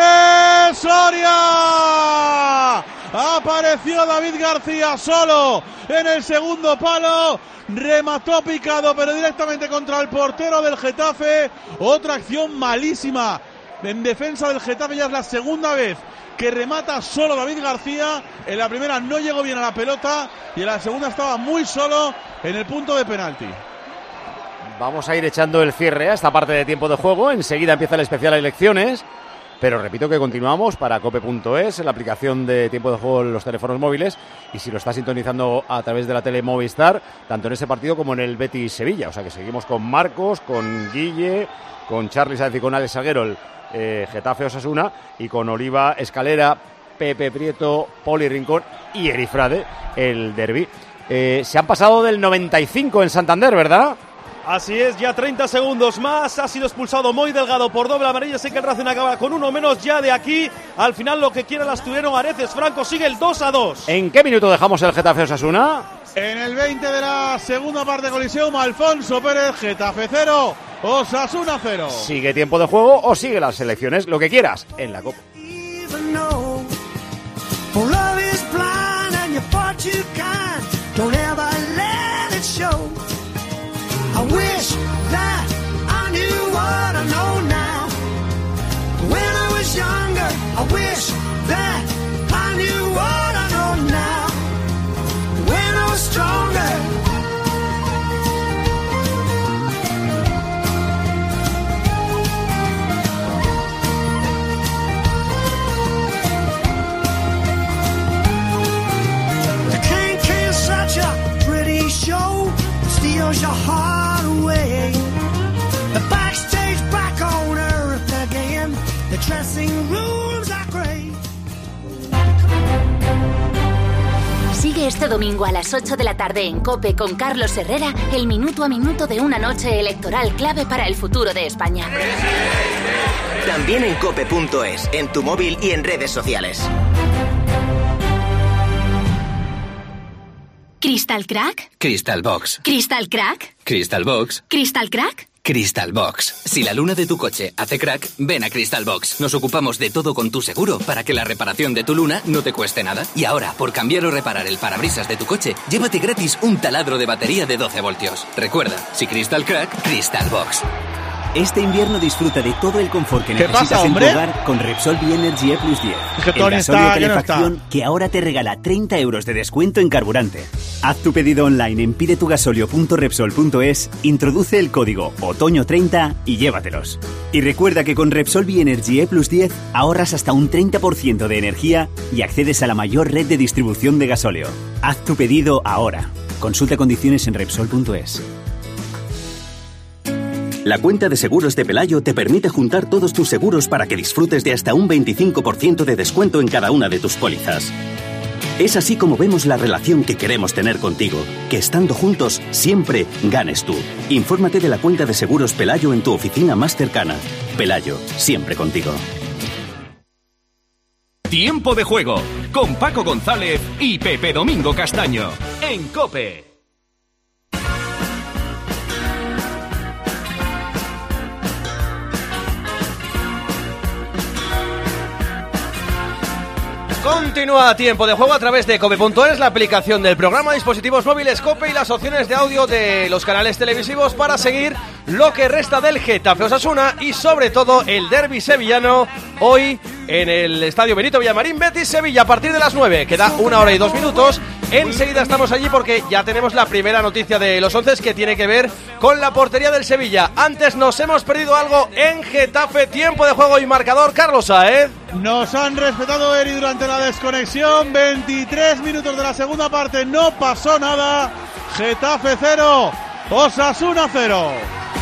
¡Soria! Apareció David García solo en el segundo palo. Remató picado, pero directamente contra el portero del Getafe. Otra acción malísima en defensa del Getafe. Ya es la segunda vez que remata solo David García. En la primera no llegó bien a la pelota y en la segunda estaba muy solo en el punto de penalti. Vamos a ir echando el cierre a esta parte de tiempo de juego. Enseguida empieza el especial elecciones. Pero repito que continuamos para cope punto es, en la aplicación de tiempo de juego en los teléfonos móviles. Y si lo está sintonizando a través de la tele Movistar, tanto en ese partido como en el Betis Sevilla. O sea que seguimos con Marcos, con Guille, con Charly Sáenz y con Alex Salguero, el eh, Getafe Osasuna. Y con Oliva, Escalera, Pepe Prieto, Poli Rincón y Erifrade, el derbi. Eh, se han pasado del noventa y cinco en Santander, ¿verdad? Así es, ya treinta segundos más. Ha sido expulsado Moy Delgado por doble amarilla. Sé que el Racing acaba con uno menos ya de aquí. Al final lo que quiera las tuvieron Areces. Franco sigue el dos a dos. ¿En qué minuto dejamos el Getafe Osasuna? En el veinte de la segunda parte de colisión. Alfonso Pérez, Getafe cero, Osasuna cero. ¿Sigue tiempo de juego o sigue las selecciones? Lo que quieras en la Copa. I wish that I knew what I know now. When I was younger, I wish that I knew what I know now. When I was stronger. Sigue este domingo a las ocho de la tarde en COPE con Carlos Herrera el minuto a minuto de una noche electoral clave para el futuro de España. También en cope punto es, en tu móvil y en redes sociales. ¿Crystal Crack? Crystal Box. ¿Crystal Crack? Crystal Box. ¿Crystal Crack? Crystal Box. Si la luna de tu coche hace crack, ven a Crystal Box. Nos ocupamos de todo con tu seguro para que la reparación de tu luna no te cueste nada. Y ahora, por cambiar o reparar el parabrisas de tu coche, llévate gratis un taladro de batería de doce voltios. Recuerda, si Crystal Crack, Crystal Box. Este invierno disfruta de todo el confort que ¿Qué necesitas pasa, en tu hombre? hogar con Repsol Bienergy E plus diez. Es que el Tony gasolio está, de que no calefacción está. que ahora te regala treinta euros de descuento en carburante. Haz tu pedido online en pidetugasolio punto repsol punto es, introduce el código otoño treinta y llévatelos. Y recuerda que con Repsol Bienergy E plus diez ahorras hasta un treinta por ciento de energía y accedes a la mayor red de distribución de gasóleo. Haz tu pedido ahora. Consulta condiciones en repsol punto es. La cuenta de seguros de Pelayo te permite juntar todos tus seguros para que disfrutes de hasta un veinticinco por ciento de descuento en cada una de tus pólizas. Es así como vemos la relación que queremos tener contigo, que estando juntos siempre ganes tú. Infórmate de la cuenta de seguros Pelayo en tu oficina más cercana. Pelayo, siempre contigo. Tiempo de juego con Paco González y Pepe Domingo Castaño en COPE. Continúa Tiempo de Juego a través de cope punto es, la aplicación del programa, dispositivos móviles COPE y las opciones de audio de los canales televisivos para seguir lo que resta del Getafe Osasuna y sobre todo el derbi sevillano hoy en el Estadio Benito Villamarín. Betis Sevilla a partir de las nueve, queda una hora y dos minutos. Enseguida estamos allí porque ya tenemos la primera noticia de los once que tiene que ver con la portería del Sevilla. Antes nos hemos perdido algo en Getafe. Tiempo de juego y marcador, Carlos Saez. Nos han respetado, Eri, durante la desconexión. veintitrés minutos de la segunda parte, no pasó nada. Getafe cero, Osasuna cero.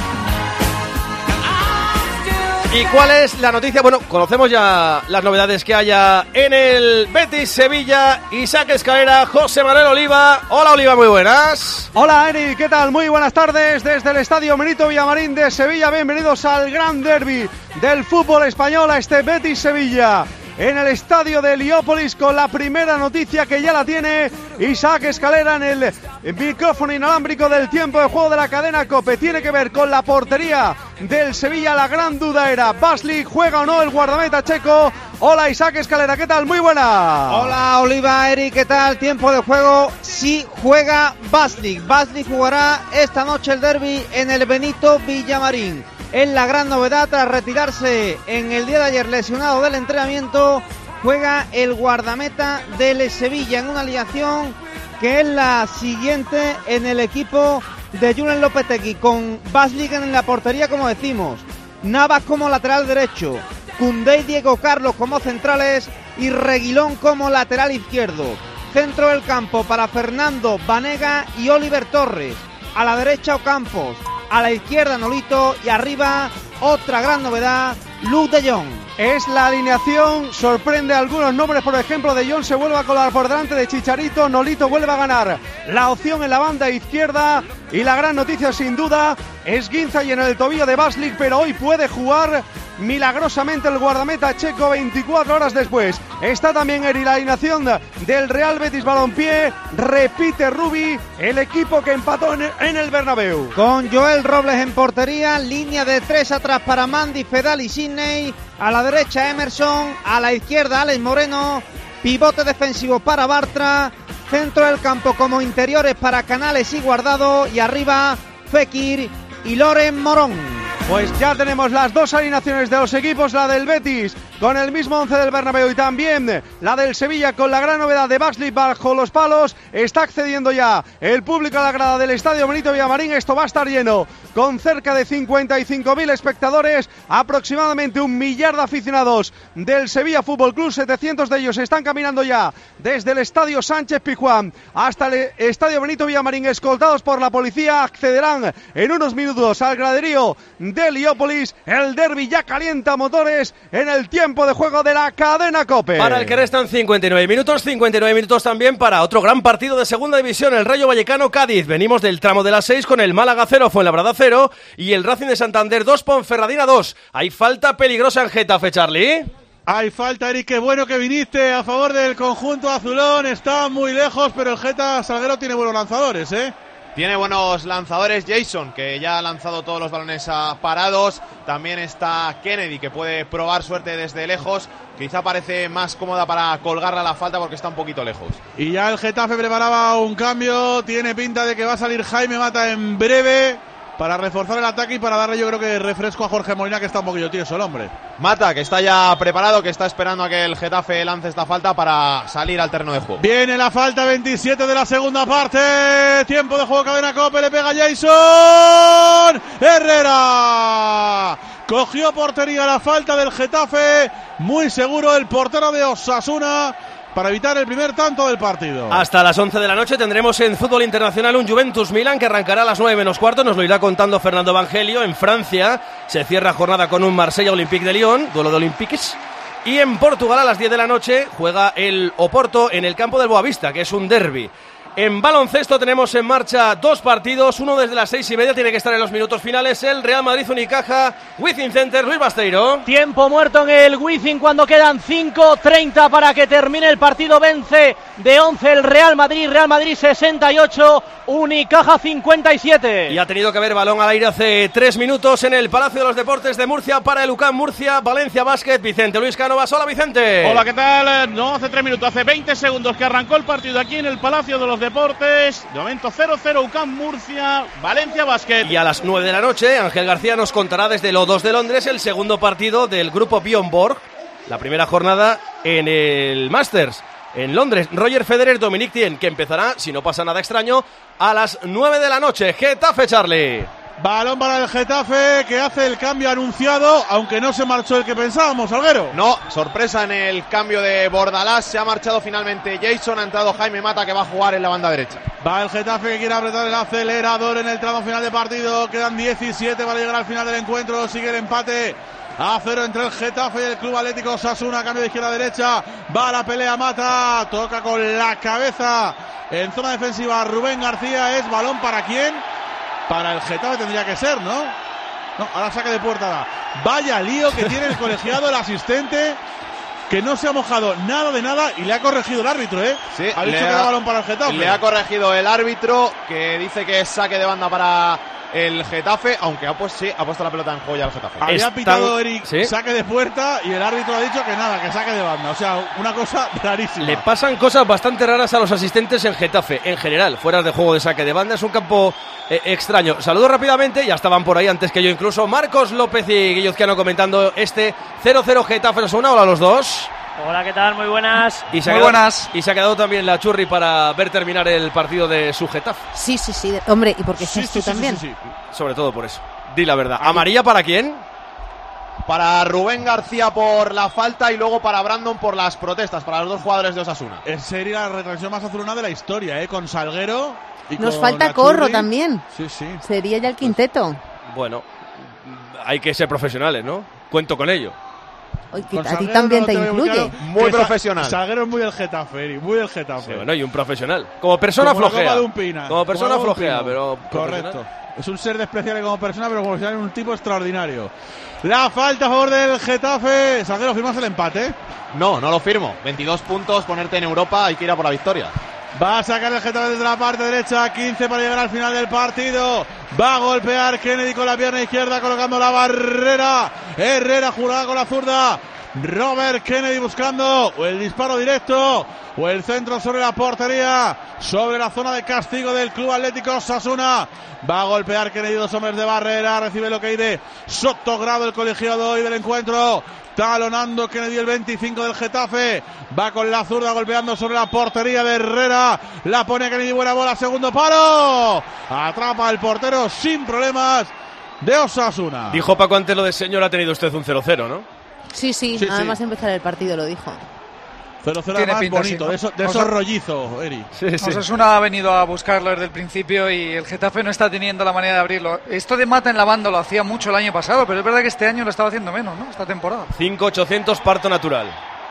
¿Y cuál es la noticia? Bueno, conocemos ya las novedades que haya en el Betis Sevilla. Isaac Escalera, José Manuel Oliva. Hola Oliva, muy buenas. Hola Eri, ¿qué tal? Muy buenas tardes desde el Estadio Benito Villamarín de Sevilla. Bienvenidos al gran derbi del fútbol español, a este Betis Sevilla. En el estadio de Heliópolis con la primera noticia que ya la tiene Isaac Escalera en el micrófono inalámbrico del tiempo de juego de la cadena COPE. Tiene que ver con la portería del Sevilla. La gran duda era, ¿Basli juega o no el guardameta checo? Hola Isaac Escalera, ¿qué tal? Muy buena. Hola Oliva, Eric, ¿qué tal? Tiempo de juego, sí juega Basli. Basli jugará esta noche el derbi en el Benito Villamarín. Es la gran novedad tras retirarse en el día de ayer lesionado del entrenamiento. Juega el guardameta del Sevilla en una alineación que es la siguiente en el equipo de Julen Lopetegui, con Basli en la portería, como decimos, Navas como lateral derecho, Koundé y Diego Carlos como centrales y Reguilón como lateral izquierdo. Centro del campo para Fernando, Banega y Oliver Torres. A la derecha Ocampos, a la izquierda Nolito y arriba otra gran novedad, Luuk de Jong. Es la alineación, sorprende algunos nombres, por ejemplo, De Jong se vuelve a colar por delante de Chicharito, Nolito vuelve a ganar la opción en la banda izquierda y la gran noticia sin duda es esguince y en el tobillo de Basli, pero hoy puede jugar milagrosamente el guardameta checo veinticuatro horas después. Está también en la alineación del Real Betis Balompié, repite Rubi, el equipo que empató en el Bernabéu. Con Joel Robles en portería, línea de tres atrás para Mandy, Fedal y Sidney, a la derecha Emerson, a la izquierda Alex Moreno, pivote defensivo para Bartra, centro del campo como interiores para Canales y Guardado y arriba Fekir y Loren Morón. Pues ya tenemos las dos alineaciones de los equipos, la del Betis con el mismo once del Bernabéu y también la del Sevilla con la gran novedad de Basli bajo los palos. Está accediendo ya el público a la grada del Estadio Benito Villamarín. Esto va a estar lleno con cerca de cincuenta y cinco mil espectadores, aproximadamente un millar de aficionados del Sevilla Fútbol Club. setecientos de ellos están caminando ya desde el Estadio Sánchez Pizjuán hasta el Estadio Benito Villamarín, escoltados por la policía. Accederán en unos minutos al graderío de Heliópolis. El derbi ya calienta motores en el tiempo tiempo de juego de la cadena COPE. Para el que restan cincuenta y nueve minutos, cincuenta y nueve minutos también para otro gran partido de segunda división, el Rayo Vallecano-Cádiz. Venimos del tramo de las seis con el Málaga cero, Fuenlabrada cero y el Racing de Santander dos, Ponferradina dos. Hay falta peligrosa en Getafe, Charlie. Hay falta, Eric, qué bueno que viniste a favor del conjunto azulón. Está muy lejos, pero el Geta Salguero tiene buenos lanzadores, ¿eh? Tiene buenos lanzadores Jason, que ya ha lanzado todos los balones a parados. También está Kennedy, que puede probar suerte desde lejos. Quizá parece más cómoda para colgarla la falta porque está un poquito lejos. Y ya el Getafe preparaba un cambio. Tiene pinta de que va a salir Jaime Mata en breve para reforzar el ataque y para darle, yo creo que refresco a Jorge Molina, que está un poquillo tieso el hombre. Mata, que está ya preparado, que está esperando a que el Getafe lance esta falta para salir al terreno de juego. Viene la falta, veintisiete de la segunda parte. Tiempo de juego, cadena COPE, le pega Jason Herrera. Cogió portería la falta del Getafe. Muy seguro el portero de Osasuna para evitar el primer tanto del partido. Hasta las once de la noche tendremos en fútbol internacional un Juventus-Milan que arrancará a las nueve menos cuarto. Nos lo irá contando Fernando Evangelio. En Francia se cierra jornada con un Marsella-Olympique de Lyon, duelo de Olympiques. Y en Portugal a las diez de la noche juega el Oporto en el campo del Boavista, que es un derbi. En baloncesto tenemos en marcha dos partidos, uno desde las seis y media, tiene que estar en los minutos finales, el Real Madrid-Unicaja, Wizzing Center, Luis Basteiro. Tiempo muerto en el Wizzing cuando quedan cinco treinta para que termine el partido. Vence de once el Real Madrid, Real Madrid sesenta y ocho, Unicaja cincuenta y siete. Y ha tenido que haber balón al aire hace tres minutos en el Palacio de los Deportes de Murcia para el U C A M Murcia, Valencia Basket, Vicente Luis Cánovas. Hola, Vicente. Hola, ¿qué tal? No hace tres minutos, hace veinte segundos que arrancó el partido aquí en el Palacio de los Deportes. De momento cero cero U C A M Murcia, Valencia Basket. Y a las nueve de la noche Ángel García nos contará desde el O dos de Londres el segundo partido del grupo Bjorn Borg, la primera jornada en el Masters en Londres. Roger Federer, Dominic Thiem, que empezará, si no pasa nada extraño, a las nueve de la noche. Getafe, Charlie. Balón para el Getafe, que hace el cambio anunciado, aunque no se marchó el que pensábamos, Salguero. No, sorpresa en el cambio de Bordalás. Se ha marchado finalmente Jason, ha entrado Jaime Mata, que va a jugar en la banda derecha. Va el Getafe, que quiere apretar el acelerador en el tramo final de partido. Quedan diecisiete para llegar al final del encuentro. Sigue el empate a cero entre el Getafe y el Club Atlético Osasuna. Cambio de izquierda a derecha, va la pelea Mata, toca con la cabeza en zona defensiva Rubén García. Es balón para quién. Para el Getafe tendría que ser, ¿no? No, ahora saque de puerta. Vaya lío que tiene el colegiado, el asistente, que no se ha mojado nada de nada y le ha corregido el árbitro, ¿eh? Sí, ha dicho le que ha, era balón para el Getafe. Le ha corregido el árbitro, que dice que es saque de banda para el Getafe, aunque ha, pues, sí, ha puesto la pelota en juego ya el Getafe. Había Están... pitado Eric, ¿sí? Saque de puerta, y el árbitro ha dicho que nada, que saque de banda. O sea, una cosa rarísima. Le pasan cosas bastante raras a los asistentes en Getafe, en general, fuera de juego de saque de banda. Es un campo eh, extraño. Saludo rápidamente, ya estaban por ahí antes que yo incluso, Marcos López y Guilluzquiano comentando este cero cero Getafe Osasuna. Hola a los dos. Hola, ¿qué tal? Muy buenas. Y se Muy quedado, buenas. Y se ha quedado también la Churri para ver terminar el partido de su Getafe. Sí, sí, sí. Hombre, ¿y por qué Sí, estás sí, tú sí, también? sí, sí. Sobre todo por eso. Di la verdad. ¿Amarilla para quién? Para Rubén García por la falta y luego para Brandon por las protestas, para los dos jugadores de Osasuna. Es sería la retransmisión más azulona de la historia, ¿eh? Con Salguero y Nos con falta la Corro Churri. también. Sí, sí. Sería ya el quinteto. Bueno, hay que ser profesionales, ¿no? Cuento con ello. Oye, que Con a ti Salguero también no te lo tengo muy incluye. claro. Muy Que Sa- profesional. Salguero es muy del Getafe, Eri, muy del Getafe. Sí, bueno, y un profesional. Como persona Como la flojea. copa de un pina. Como persona Como la copa de un flojea, pino. pero Correcto. profesional. Es un ser despreciable como persona, pero como profesional es un tipo extraordinario. La falta a favor del Getafe. Salguero, ¿firmas el empate? No, no lo firmo. veintidós puntos, ponerte en Europa, hay que ir a por la victoria. Va a sacar el Getafe desde la parte derecha, quince para llegar al final del partido. Va a golpear Kennedy con la pierna izquierda, colocando la barrera. Herrera jugada con la zurda. Robert Kennedy buscando o el disparo directo o el centro sobre la portería, sobre la zona de castigo del Club Atlético Osasuna. Va a golpear Kennedy, dos hombres de barrera, recibe lo que hay de Sotogrado, el colegiado hoy del encuentro. Talonando Kennedy, el veinticinco del Getafe. Va con la zurda golpeando sobre la portería de Herrera. La pone Kennedy, buena bola, segundo palo. Atrapa el portero sin problemas de Osasuna. Dijo Paco antes lo de señor, ha tenido usted un cero cero, ¿no? Sí, sí, Sí, nada sí. más empezar el partido lo dijo. cero cero más pinta, bonito, sí, ¿no? de esos de Osa- eso rollizos, Eri. Sí, sí. Osasuna ha venido a buscarlo desde el principio y el Getafe no está teniendo la manera de abrirlo. Esto de Mata en la banda lo hacía mucho el año pasado, pero es verdad que este año lo estaba haciendo menos, ¿no? Esta temporada. cinco ochocientos parto natural.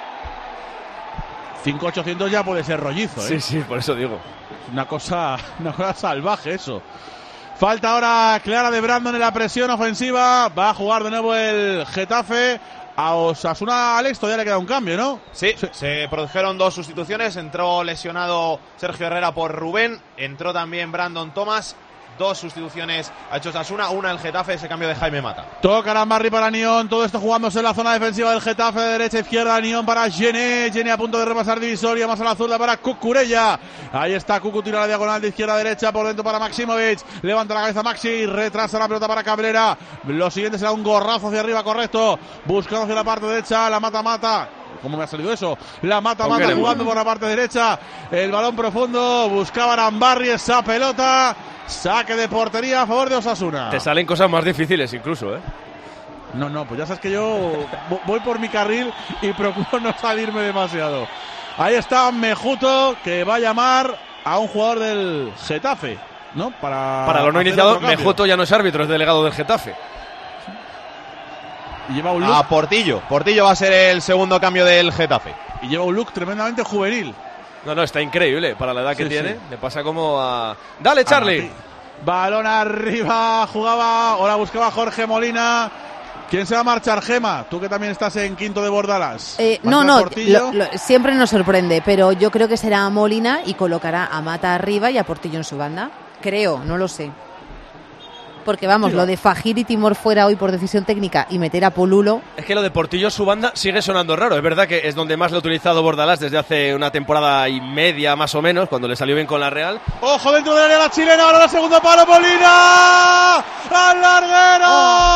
cinco ochocientos ya puede ser rollizo, ¿eh? Sí, sí, por eso digo. Una cosa, una cosa salvaje eso. Falta ahora clara de Brandon en la presión ofensiva. Va a jugar de nuevo el Getafe. A Osasuna, Alex, todavía le queda un cambio, ¿no? Sí, sí, se produjeron dos sustituciones. Entró lesionado Sergio Herrera por Rubén. Entró también Brandon Thomas. Dos sustituciones ha hecho Osasuna. Una el Getafe, ese cambio de Jaime Mata. Toca Arambarri para Nión. Todo esto jugándose en la zona defensiva del Getafe. De derecha a izquierda. Nión para Gené. Gené a punto de repasar divisoria. Más a la zurda para Cucurella. Ahí está Cucu, tira la diagonal de izquierda a derecha. Por dentro para Maximovic. Levanta la cabeza Maxi. Retrasa la pelota para Cabrera. Lo siguiente será un gorrazo hacia arriba, correcto. Buscando hacia la parte derecha. La mata, mata. ¿Cómo me ha salido eso? La mata, mata queremos? jugando por la parte derecha. El balón profundo. Buscaba Arambarri esa pelota. Saque de portería a favor de Osasuna. Te salen cosas más difíciles incluso, ¿eh? No, no, pues ya sabes que yo voy por mi carril y procuro no salirme demasiado. Ahí está Mejuto, que va a llamar a un jugador del Getafe, ¿no? Para, Para los no hacer iniciados, otro cambio. Mejuto ya no es árbitro, es delegado del Getafe. Y lleva un look, A Portillo. Portillo va a ser el segundo cambio del Getafe. y lleva un look tremendamente juvenil. No, no, está increíble para la edad que Sí, tiene. sí. Le pasa como a... ¡Dale, Charlie! Balón arriba, jugaba, ahora buscaba Jorge Molina. ¿Quién se va a marchar, Gema? Tú que también estás en quinto de Bordalas. Eh, ¿Va a no, entrar no, Portillo? lo- lo- siempre nos sorprende, pero yo creo que será Molina y colocará a Mata arriba y a Portillo en su banda. Creo, no lo sé. Porque vamos, Sí, lo va. de Fajir y Timor fuera hoy por decisión técnica y meter a Polulo. Es que lo de Portillo, su banda, sigue sonando raro. Es verdad que es donde más lo ha utilizado Bordalás desde hace una temporada y media más o menos, cuando le salió bien con la Real. Ojo dentro del área la chilena, ahora la segunda palo, Molina. ¡Al larguero!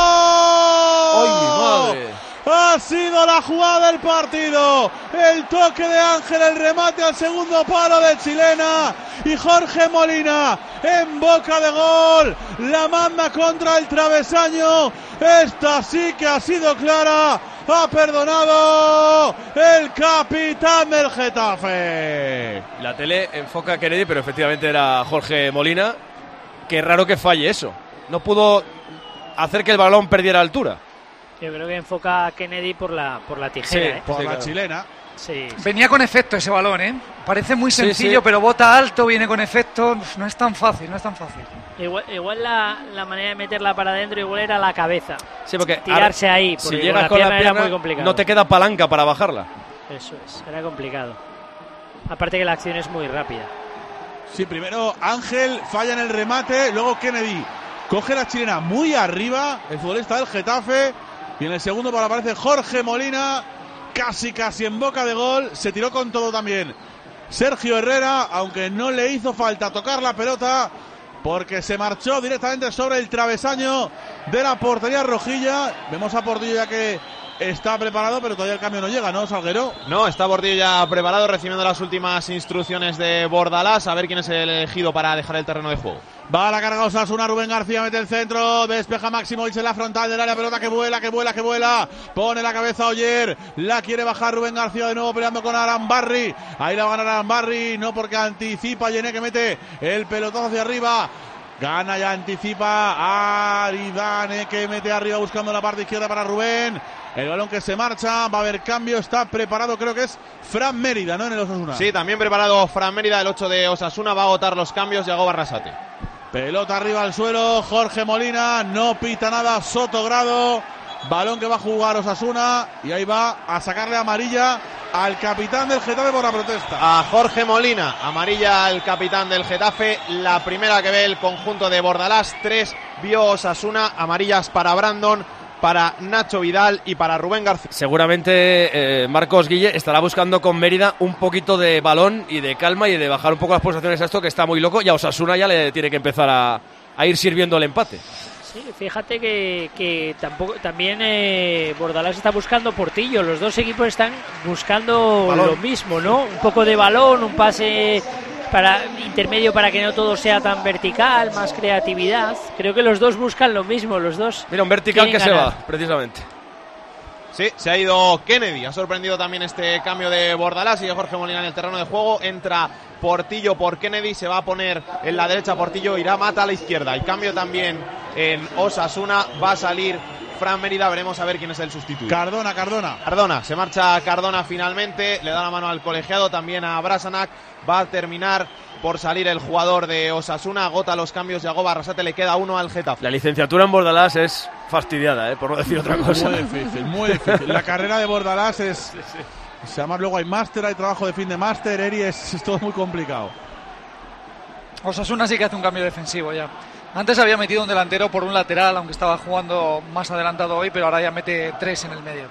¡Ay, mi madre! Ha sido la jugada del partido. El toque de Ángel, el remate al segundo palo de chilena. Y Jorge Molina en boca de gol. La manda contra el travesaño. Esta sí que ha sido clara. Ha perdonado el capitán del Getafe. La tele enfoca a Kennedy, pero efectivamente era Jorge Molina. Qué raro que falle eso. No pudo hacer que el balón perdiera altura. Yo creo que enfoca a Kennedy por la, por la tijera. Sí, ¿eh? Por Sí, la claro. chilena. Sí, sí. Venía con efecto ese balón, ¿eh? Parece muy Sí, sencillo, sí. pero bota alto, viene con efecto. No es tan fácil, no es tan fácil. Igual, igual la, la manera de meterla para adentro igual era la cabeza. Sí, porque Tirarse ahora, ahí, si porque llegas con con la la pierna era pierna, muy complicado. no te queda palanca para bajarla. Eso es, era complicado. Aparte que la acción es muy rápida. Sí, primero Ángel falla en el remate, luego Kennedy coge la chilena muy arriba, el futbolista del Getafe, y en el segundo para aparece Jorge Molina, casi casi en boca de gol, se tiró con todo también Sergio Herrera, aunque no le hizo falta tocar la pelota, porque se marchó directamente sobre el travesaño de la portería rojilla. Vemos a Portillo ya que está preparado, pero todavía el cambio no llega, ¿no, Salguero? No, está Portillo ya preparado, recibiendo las últimas instrucciones de Bordalás. A ver quién es el elegido para dejar el terreno de juego. Va a la carga Osasuna, Rubén García mete el centro, despeja Maximovic en la frontal del área, pelota que vuela, que vuela, que vuela, pone la cabeza Oyer, la quiere bajar Rubén García de nuevo peleando con Arambarri, ahí la va a ganar Arambarri, no porque anticipa Yené que mete el pelotazo hacia arriba. Gana y anticipa a Aridane que mete arriba buscando la parte izquierda para Rubén. El balón que se marcha, va a haber cambio, está preparado, creo que es Fran Mérida, ¿no? En el Osasuna. Sí, también preparado Fran Mérida, el ocho de Osasuna, va a agotar los cambios, Yago Barrasate. Pelota arriba al suelo, Jorge Molina, no pita nada, Sotogrado, balón que va a jugar Osasuna y ahí va a sacarle amarilla al capitán del Getafe por la protesta. A Jorge Molina, amarilla al capitán del Getafe, la primera que ve el conjunto de Bordalás, tres vio Osasuna, amarillas para Brandon, para Nacho Vidal y para Rubén García. Seguramente eh, Marcos Guille estará buscando con Mérida un poquito de balón y de calma y de bajar un poco las pulsaciones a esto que está muy loco, y a Osasuna ya le tiene que empezar a, a ir sirviendo el empate. Sí, fíjate que, que tampoco también eh, Bordalás está buscando Portillo. Los dos equipos están buscando Balón. lo mismo, ¿no? Un poco de balón, un pase para intermedio para que no todo sea tan vertical, más creatividad. Creo que los dos buscan lo mismo, los dos. Mira, un vertical que quieren se ganar. va, precisamente. Sí, se ha ido Kennedy. Ha sorprendido también este cambio de Bordalás. Sigue Jorge Molina en el terreno de juego. Entra Portillo por Kennedy. Se va a poner en la derecha Portillo. Irá Mata a la izquierda. Y cambio también en Osasuna. Va a salir Fran Mérida. Veremos a ver quién es el sustituto. Cardona, Cardona. Cardona. Se marcha Cardona finalmente. Le da la mano al colegiado. También a Brasanac. Va a terminar por salir el jugador de Osasuna. Agota los cambios. Yagoba Arrasate. Le queda uno al Getafe. La licenciatura en Bordalás es fastidiada, ¿eh? Por no decir otra cosa. Muy difícil, muy difícil. La carrera de Bordalás es... Sí, sí. Además luego hay máster, hay trabajo de fin de máster. Eri, es, es todo muy complicado. Osasuna sí que hace un cambio defensivo ya. Antes había metido un delantero por un lateral, aunque estaba jugando más adelantado hoy, pero ahora ya mete tres en el medio.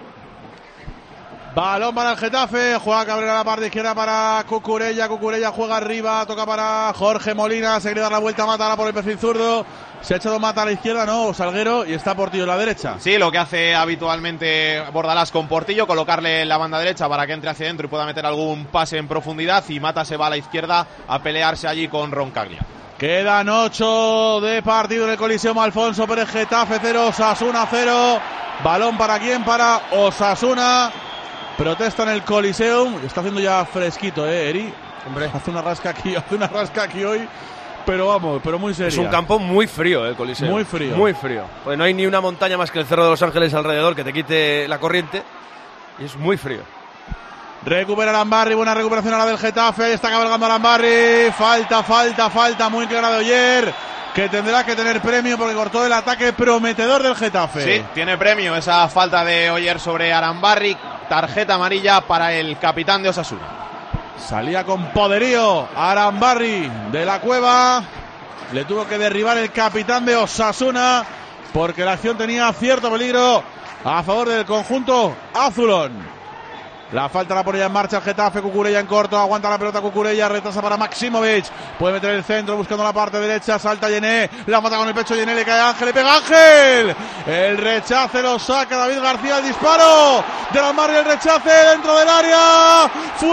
Balón para el Getafe, juega Cabrera a la parte izquierda para Cucurella, Cucurella juega arriba, toca para Jorge Molina, se quiere dar la vuelta, Mata por el perfil zurdo, se ha echado Mata a la izquierda, no, Salguero, y está Portillo a la derecha. Sí, lo que hace habitualmente Bordalás con Portillo, colocarle la banda derecha para que entre hacia adentro y pueda meter algún pase en profundidad, y Mata se va a la izquierda a pelearse allí con Roncaglia. Quedan ocho de partido en el Coliseum. Alfonso Pérez, Getafe cero, Osasuna cero, balón para quién, para Osasuna. Protesta en el Coliseum. Está haciendo ya fresquito, ¿eh, Eri? Hombre. Hace una rasca aquí, hace una rasca aquí hoy. Pero vamos, pero muy seria. Es un campo muy frío, ¿eh, el Coliseum. Muy frío. Muy frío. Pues no hay ni una montaña más que el Cerro de los Ángeles alrededor que te quite la corriente. Y es muy frío. Recupera Arambarri, buena recuperación ahora del Getafe. Ahí está cabalgando Arambarri. Falta, falta, falta muy clara de Oyer, que tendrá que tener premio porque cortó el ataque prometedor del Getafe. Sí, tiene premio esa falta de Oyer sobre Arambarri. Tarjeta amarilla para el capitán de Osasuna. Salía con poderío Arambarri de la cueva. Le tuvo que derribar el capitán de Osasuna porque la acción tenía cierto peligro a favor del conjunto azulón. La falta la pone ya en marcha el Getafe. Cucurella en corto, aguanta la pelota Cucurella, retrasa para Maximovic, puede meter el centro buscando la parte derecha, salta Yené, la mata con el pecho Yené, le cae Ángel, le pega Ángel, el rechace lo saca David García, el disparo de la Marri, el rechace dentro del área,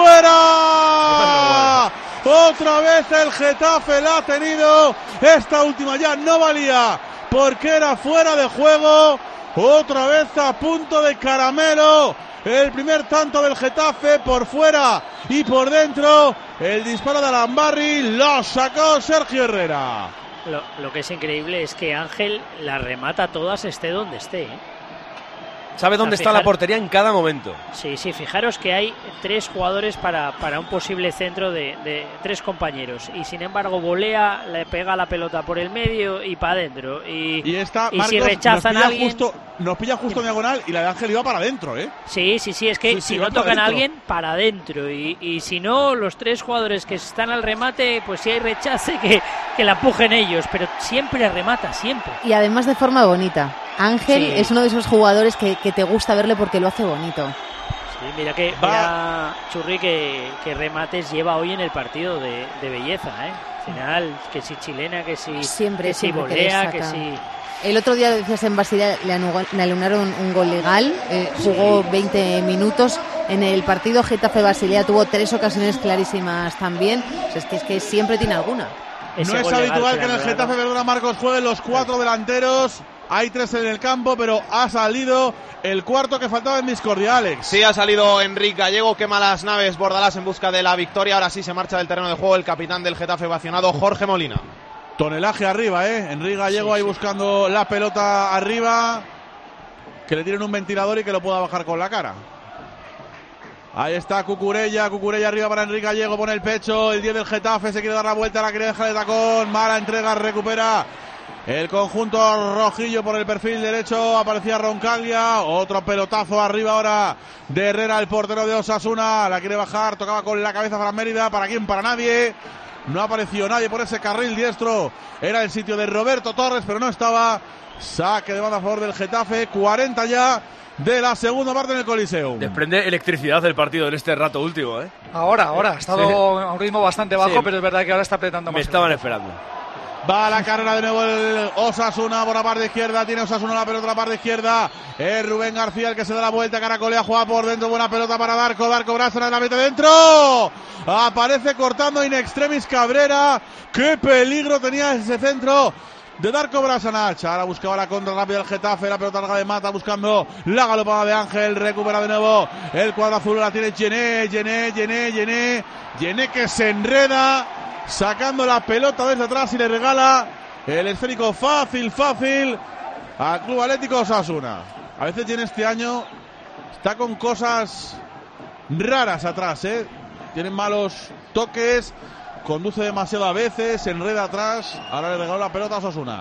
fuera. Otra vez el Getafe la ha tenido, esta última ya no valía porque era fuera de juego. Otra vez a punto de caramelo el primer tanto del Getafe, por fuera y por dentro. El disparo de Arambarri lo sacó Sergio Herrera. Lo, lo que es increíble es que Ángel la remata todas, esté donde esté, ¿eh? Sabe dónde o sea, está fijar... la portería en cada momento. Sí, sí, fijaros que hay tres jugadores para, para un posible centro de, de tres compañeros. Y sin embargo, volea, le pega la pelota por el medio y para adentro. Y, y, esta, y Marcos, si rechazan a alguien. Justo, nos pilla justo diagonal y la de Ángel iba para adentro, ¿eh? Sí, sí, sí, es que sí, si sí, no tocan a alguien, para adentro. Y, y si no, los tres jugadores que están al remate, pues si hay rechace, que, que la empujen ellos. Pero siempre remata, siempre. Y además de forma bonita. Ángel sí. es uno de esos jugadores que, que te gusta verle porque lo hace bonito. Sí, mira que mira, Churri, que, que remates lleva hoy en el partido de, de belleza, ¿eh? Al final, que si chilena, que si, siempre, que si siempre volea, que, que si... El otro día, decías, en Basilea le, le anunaron un gol legal, eh, jugó veinte minutos en el partido. Getafe Basilea tuvo tres ocasiones clarísimas también. O sea, es, que, es que siempre tiene alguna. Ese no es habitual que en el Getafe Verduna Marcos jueguen los cuatro delanteros. Hay tres en el campo, pero ha salido el cuarto que faltaba en discordia, Alex. Sí, ha salido Enrique Gallego, quema las naves Bordalás en busca de la victoria. Ahora sí se marcha del terreno de juego el capitán del Getafe vacionado, Jorge Molina. Tonelaje arriba, ¿eh? Enrique Gallego sí, ahí sí. buscando la pelota arriba. Que le tiren un ventilador y que lo pueda bajar con la cara. Ahí está Cucurella, Cucurella arriba para Enrique Gallego, pone el pecho, el diez del Getafe, se quiere dar la vuelta, la quiere dejar de tacón, mala entrega, recupera el conjunto rojillo por el perfil derecho, aparecía Roncaglia, otro pelotazo arriba ahora de Herrera, el portero de Osasuna, la quiere bajar, tocaba con la cabeza para Mérida, ¿para quién? Para nadie, no apareció nadie por ese carril diestro, era el sitio de Roberto Torres, pero no estaba, saque de banda a favor del Getafe, cuarenta ya de la segunda parte en el Coliseum. Desprende electricidad del partido en este rato último, ¿eh? Ahora, ahora, ha estado sí. a un ritmo bastante bajo, sí. pero es verdad que ahora está apretando más. Me estaban esperando. Va a la carrera de nuevo el Osasuna por la parte izquierda. Tiene Osasuna la pelota por la parte izquierda. Es Rubén García el que se da la vuelta. Caracolea, juega por dentro. Buena pelota para Darko. Darko Brasana la mete dentro. Aparece cortando in extremis Cabrera. Qué peligro tenía ese centro de Darko Brasanac. Ahora buscaba la contra rápida del Getafe, la pelota larga de Mata buscando la galopada de Ángel, recupera de nuevo el cuadro azul, la tiene Gené, Gené, Gené, Gené, Gené que se enreda, sacando la pelota desde atrás y le regala el esférico fácil, fácil al Club Atlético Osasuna. A veces Gené este año está con cosas raras atrás, ¿eh? Tiene malos toques, conduce demasiado a veces, se enreda atrás. Ahora le regaló la pelota a Osasuna.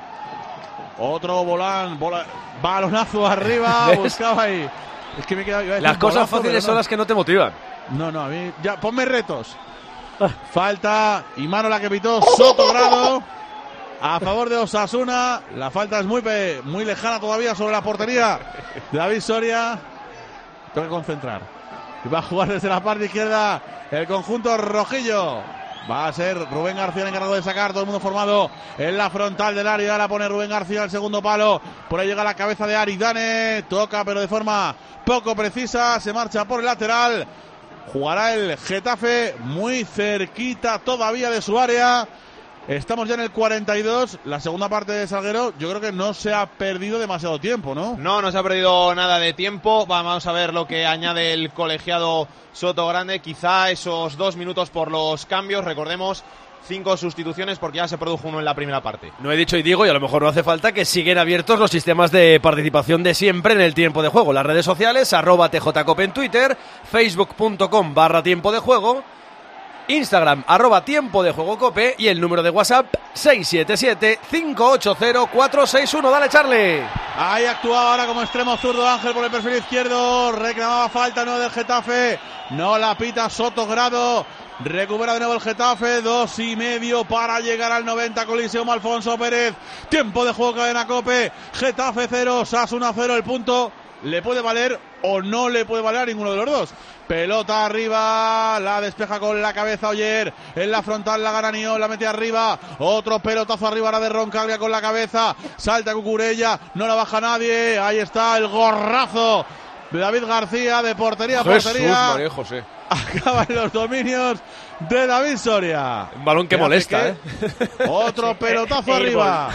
Otro volán, bola, balonazo arriba, buscaba ahí. Es que me he quedado, iba a decir Las cosas bolazo, fáciles no. son las que no te motivan. No, no, a mí, ya, ponme retos. Falta, y mano la que pitó Sotogrado a favor de Osasuna. La falta es muy, pe, muy lejana todavía sobre la portería de David Soria. Tengo que concentrar. Y va a jugar desde la parte izquierda el conjunto rojillo. Va a ser Rubén García el encargado de sacar, todo el mundo formado en la frontal del área. La pone Rubén García al segundo palo. Por ahí llega la cabeza de Aridane. Toca pero de forma poco precisa. Se marcha por el lateral. Jugará el Getafe muy cerquita todavía de su área. Estamos ya en el cuarenta y dos. La segunda parte de Salguero, yo creo que no se ha perdido demasiado tiempo, ¿no? No, no se ha perdido nada de tiempo. Vamos a ver lo que añade el colegiado Sotogrande. Quizá esos dos minutos por los cambios. Recordemos, cinco sustituciones porque ya se produjo uno en la primera parte. No he dicho y digo, y a lo mejor no hace falta, que siguen abiertos los sistemas de participación de siempre en el tiempo de juego. Las redes sociales, arroba tjcope en Twitter, facebook.com barra tiempo de juego, Instagram, arroba tiempo de juego cope, y el número de WhatsApp seis siete siete, cinco ocho cero, cuatro seis uno. Dale, Charlie. Ahí actuaba ahora como extremo zurdo Ángel por el perfil izquierdo. Reclamaba falta no del Getafe. No la pita Sotogrado. Recupera de nuevo el Getafe. Dos y medio para llegar al noventa. Coliseum Alfonso Pérez. Tiempo de juego, cadena cope. Getafe cero, Osasuna cero. El punto le puede valer o no le puede valer a ninguno de los dos. Pelota arriba, la despeja con la cabeza Oyer, en la frontal la gana Nión, la mete arriba, otro pelotazo arriba ahora de Roncaglia con la cabeza, salta Cucurella, no la baja nadie, ahí está el gorrazo de David García, de portería a Jesús, portería. María José. Acaban los dominios de David Soria. Un balón que molesta, ¿eh? Otro pelotazo arriba.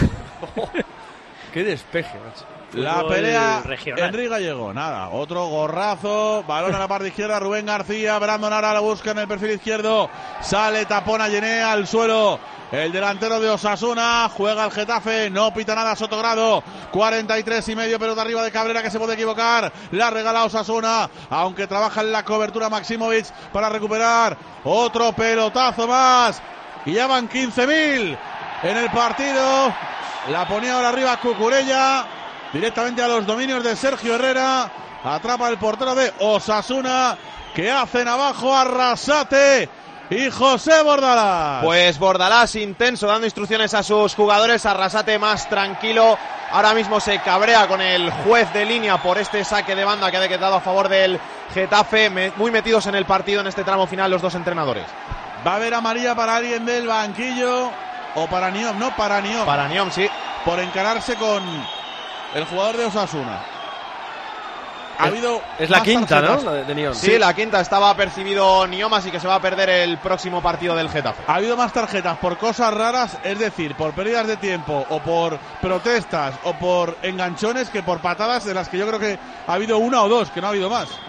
Qué despeje, macho. La pelea Enrique Gallego, nada, otro gorrazo, balón a la parte izquierda, Rubén García, Brandon ahora la busca en el perfil izquierdo, sale, tapona Gené al suelo, el delantero de Osasuna, juega el Getafe, no pita nada Sotogrado, cuarenta y tres y medio, pelota arriba de Cabrera que se puede equivocar, la regala Osasuna, aunque trabaja en la cobertura Maximovic para recuperar, otro pelotazo más, y ya van quince mil en el partido, la ponía ahora arriba Cucurella, directamente a los dominios de Sergio Herrera. Atrapa el portero de Osasuna, que hacen abajo Arrasate y José Bordalás. Pues Bordalás intenso, dando instrucciones a sus jugadores. Arrasate más tranquilo. Ahora mismo se cabrea con el juez de línea por este saque de banda que ha decretado a favor del Getafe. Me, muy metidos en el partido en este tramo final los dos entrenadores. Va a haber amarilla para alguien del banquillo. O para Niom, no, para Niom. Para Niom, sí. Por encararse con el jugador de Osasuna. Ha es, habido es la quinta, ¿no? La de, de Niom. Sí, sí, la quinta. Estaba percibido Niom, así que se va a perder el próximo partido del Getafe. Ha habido más tarjetas por cosas raras, es decir, por pérdidas de tiempo o por protestas o por enganchones, que por patadas, de las que yo creo que ha habido una o dos, que no ha habido más.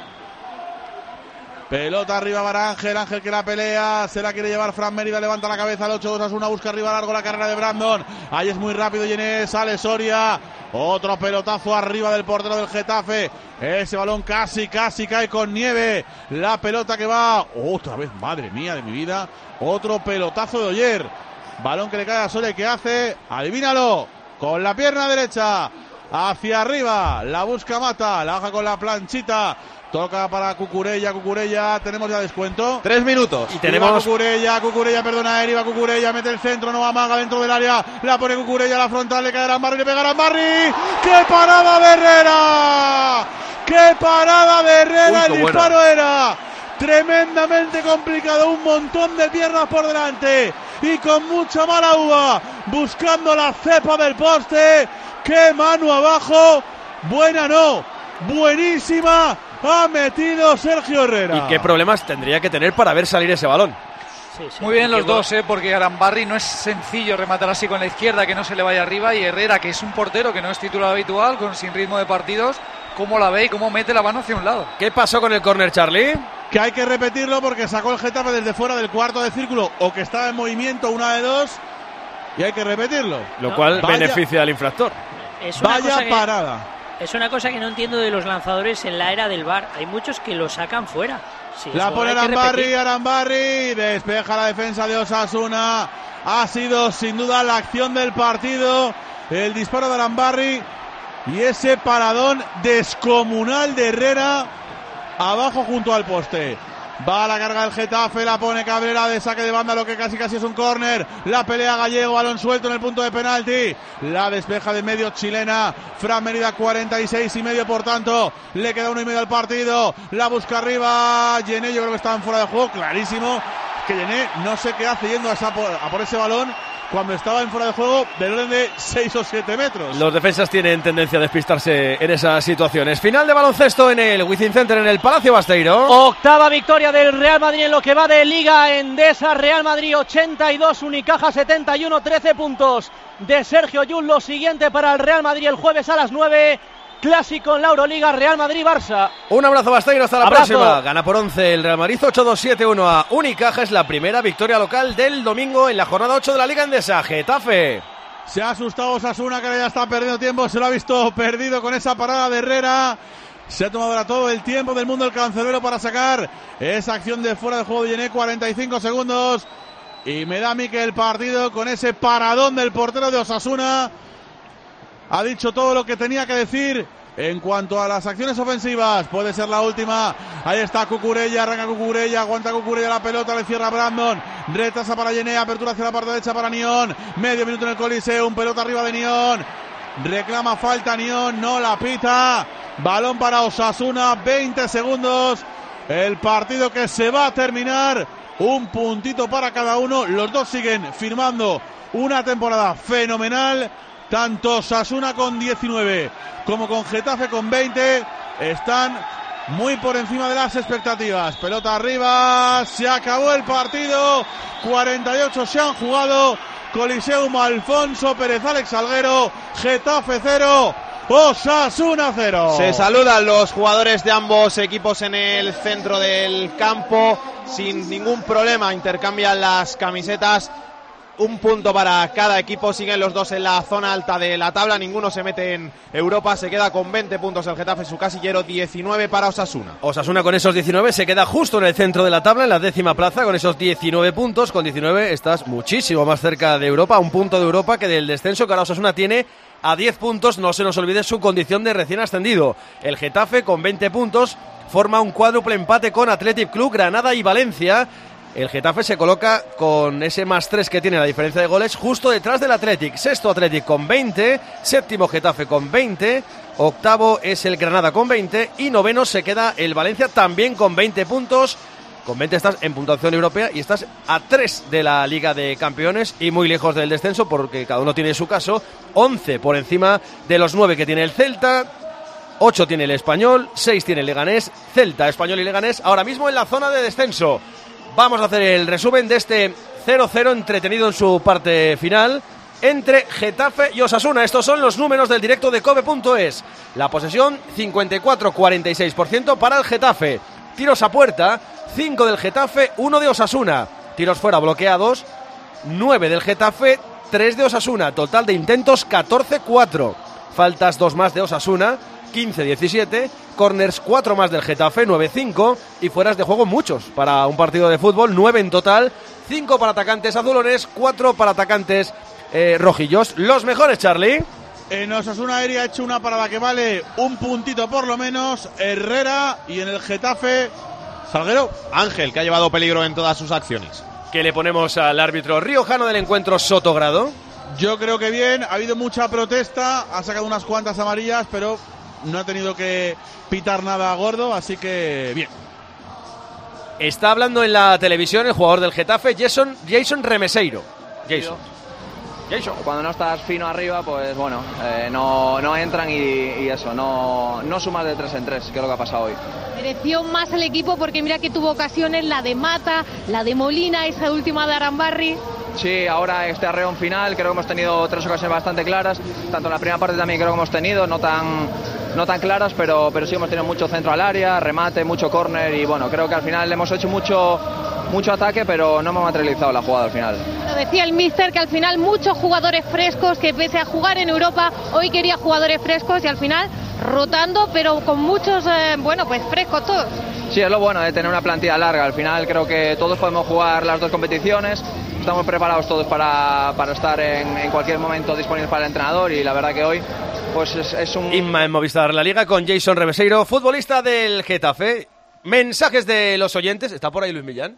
Pelota arriba para Ángel, Ángel que la pelea, se la quiere llevar Fran Mérida, levanta la cabeza al ocho dos a uno, busca arriba largo la carrera de Brandon, ahí es muy rápido Gené, sale Soria, otro pelotazo arriba del portero del Getafe, ese balón casi, casi cae con nieve, la pelota que va, otra vez, madre mía de mi vida, otro pelotazo de Oyer, balón que le cae a Soria y que hace, adivínalo, con la pierna derecha, hacia arriba, la busca Mata, la baja con la planchita, toca para Cucurella, Cucurella, tenemos ya descuento. Tres minutos. Y tenemos Cucurella, Cucurella, perdona, Eriva Cucurella, mete el centro, no amaga dentro del área, la pone Cucurella a la frontal, le caerá Barry, le pegará Barry. ¡Qué parada de Herrera! ¡Qué parada de Herrera! Uy, el disparo buena. Era tremendamente complicado, un montón de piernas por delante y con mucha mala uva, buscando la cepa del poste. ¡Qué mano abajo! Buena no, buenísima. Ha metido Sergio Herrera. ¿Y qué problemas tendría que tener para ver salir ese balón? Sí, sí. Muy bien los Qué dos, ¿eh? Porque Arambarri no es sencillo rematar así con la izquierda, que no se le vaya arriba, y Herrera, que es un portero que no es titular habitual, con sin ritmo de partidos, cómo la ve y cómo mete la mano hacia un lado. ¿Qué pasó con el córner, Charlie? Que hay que repetirlo porque sacó el Getafe desde fuera del cuarto de círculo o que estaba en movimiento, una de dos, y hay que repetirlo. Lo cual Vaya- beneficia al infractor. Es una Vaya cosa que- parada. Es una cosa que no entiendo de los lanzadores en la era del V A R. Hay muchos que lo sacan fuera. Si es La gol, pone hay que Arambarri, repetir. Arambarri, despeja la defensa de Osasuna. Ha sido sin duda la acción del partido. El disparo de Arambarri y ese paradón descomunal de Herrera abajo junto al poste. Va a la carga del Getafe, la pone Cabrera de saque de banda, lo que casi casi es un córner. La pelea Gallego, balón suelto en el punto de penalti. La despeja de medio chilena. Fran Mérida, cuarenta y seis y medio, por tanto, le queda uno y medio al partido. La busca arriba Yené, yo creo que estaban fuera de juego, clarísimo. Que Yené no sé qué hace yendo a, esa por, a por ese balón cuando estaba en fuera de juego del orden de seis o siete metros. Los defensas tienen tendencia a despistarse en esas situaciones. Final de baloncesto en el Wizzing Center en el Palacio Basteiro. Octava victoria del Real Madrid en lo que va de Liga Endesa. Real Madrid ochenta y dos, Unicaja setenta y uno, trece puntos de Sergio Llull. Lo siguiente para el Real Madrid el jueves a las nueve. Clásico en la Euroliga, Real Madrid-Barça. Un abrazo, Basteiro, hasta la Abrazo. próxima. Gana por once el Real Madrid, ocho dos siete uno a Unicaja. Es la primera victoria local del domingo en la jornada ocho de la Liga Endesa. Getafe. Se ha asustado Osasuna, que ahora ya está perdiendo tiempo. Se lo ha visto perdido con esa parada de Herrera. Se ha tomado ahora todo el tiempo del mundo el cancerbero para sacar esa acción de fuera de juego de Yené. cuarenta y cinco segundos. Y me da a mí que el partido, con ese paradón del portero de Osasuna, ha dicho todo lo que tenía que decir en cuanto a las acciones ofensivas. Puede ser la última. Ahí está Cucurella, arranca Cucurella, aguanta Cucurella la pelota, le cierra Brandon, retrasa para Yené, apertura hacia la parte derecha para Nión, medio minuto en el Coliseum, pelota arriba de Nión, reclama falta Nión, no la pita, balón para Osasuna, veinte segundos, el partido que se va a terminar, un puntito para cada uno, los dos siguen firmando una temporada fenomenal. Tanto Osasuna con diecinueve como con Getafe con veinte están muy por encima de las expectativas. Pelota arriba, se acabó el partido, cuarenta y ocho se han jugado. Coliseum, Alfonso Pérez, Alex Salguero, Getafe cero, Osasuna cero. Se saludan los jugadores de ambos equipos en el centro del campo sin ningún problema, intercambian las camisetas. Un punto para cada equipo, siguen los dos en la zona alta de la tabla, ninguno se mete en Europa, se queda con veinte puntos el Getafe, su casillero, diecinueve para Osasuna. Osasuna con esos diecinueve se queda justo en el centro de la tabla, en la décima plaza, con esos diecinueve puntos. Con diecinueve estás muchísimo más cerca de Europa, un punto de Europa que del descenso, que ahora Osasuna tiene a diez puntos. No se nos olvide su condición de recién ascendido. El Getafe con veinte puntos forma un cuádruple empate con Athletic Club, Granada y Valencia. El Getafe se coloca con ese más tres que tiene la diferencia de goles justo detrás del Athletic. Sexto Athletic con veinte, séptimo Getafe con veinte, octavo es el Granada con veinte y noveno se queda el Valencia también con veinte puntos. Con veinte estás en puntuación europea y estás a tres de la Liga de Campeones y muy lejos del descenso porque cada uno tiene su caso. once por encima de los nueve que tiene el Celta. ocho tiene el Español, seis tiene el Leganés. Celta, Español y Leganés ahora mismo en la zona de descenso. Vamos a hacer el resumen de este cero cero entretenido en su parte final entre Getafe y Osasuna. Estos son los números del directo de Cope punto es. La posesión cincuenta y cuatro a cuarenta y seis por ciento para el Getafe. Tiros a puerta, cinco del Getafe, uno de Osasuna. Tiros fuera bloqueados, nueve del Getafe, tres de Osasuna. Total de intentos catorce cuatro. Faltas dos más de Osasuna, quince diecisiete, corners cuatro más del Getafe, nueve cinco, y fueras de juego muchos para un partido de fútbol, nueve en total, cinco para atacantes azulones, cuatro para atacantes eh, rojillos. Los mejores, Charlie. En Osasuna Eri ha hecho una parada que vale un puntito por lo menos, Herrera, y en el Getafe, Salguero. Ángel, que ha llevado peligro en todas sus acciones. ¿Qué le ponemos al árbitro riojano del encuentro, Sotogrado? Yo creo que bien, ha habido mucha protesta, ha sacado unas cuantas amarillas, pero no ha tenido que pitar nada gordo, así que bien. Está hablando en la televisión el jugador del Getafe, Jason, Jason Remeseiro. Jason. Jason. Cuando no estás fino arriba, pues bueno, eh, no, no entran y, y eso, no, no sumas de tres en tres, que es lo que ha pasado hoy. Mereció más el equipo porque mira que tuvo ocasiones, la de Mata, la de Molina, esa última de Arambarri. Sí, ahora este arreón final, creo que hemos tenido tres ocasiones bastante claras, tanto en la primera parte también creo que hemos tenido, no tan, no tan claras, pero, pero sí hemos tenido mucho centro al área, remate, mucho córner y bueno, creo que al final hemos hecho mucho, mucho ataque, pero no hemos materializado la jugada al final. Lo decía el míster que al final muchos jugadores frescos, que pese a jugar en Europa, hoy quería jugadores frescos y al final rotando, pero con muchos, eh, bueno, pues frescos todos. Sí, es lo bueno de tener una plantilla larga, al final creo que todos podemos jugar las dos competiciones. Estamos preparados todos para, para estar en, en cualquier momento disponibles para el entrenador y la verdad que hoy pues es, es un... Inma en Movistar La Liga con Jason Rebeseiro, futbolista del Getafe. Mensajes de los oyentes. ¿Está por ahí Luis Millán?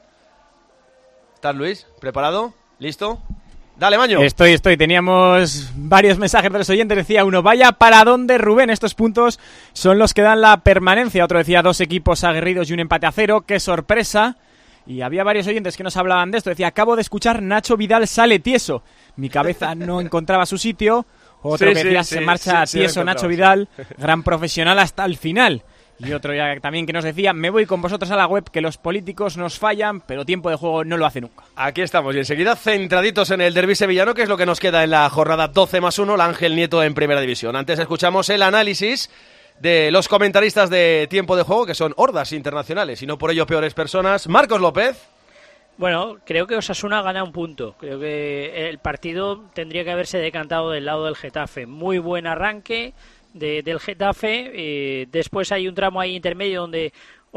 ¿Estás, Luis? ¿Preparado? ¿Listo? Dale, Maño. Estoy, estoy. Teníamos varios mensajes de los oyentes. Decía uno, vaya para dónde, Rubén, estos puntos son los que dan la permanencia. Otro decía, dos equipos aguerridos y un empate a cero. ¡Qué sorpresa! Y había varios oyentes que nos hablaban de esto. Decía, acabo de escuchar, Nacho Vidal sale tieso. Mi cabeza no encontraba su sitio. Otro sí, que decía, sí, se sí, marcha sí, tieso sí, Nacho Vidal, gran profesional hasta el final. Y otro ya también que nos decía, me voy con vosotros a la web, que los políticos nos fallan, pero tiempo de juego no lo hace nunca. Aquí estamos y enseguida centraditos en el derbi sevillano, que es lo que nos queda en la jornada doce más uno, el Ángel Nieto en Primera División. Antes escuchamos el análisis de los comentaristas de tiempo de juego, que son hordas internacionales y no por ello peores personas. Marcos López. Bueno, creo que Osasuna gana un punto. Creo que el partido tendría que haberse decantado del lado del Getafe. Muy buen arranque de, del Getafe. Eh, después hay un tramo ahí intermedio donde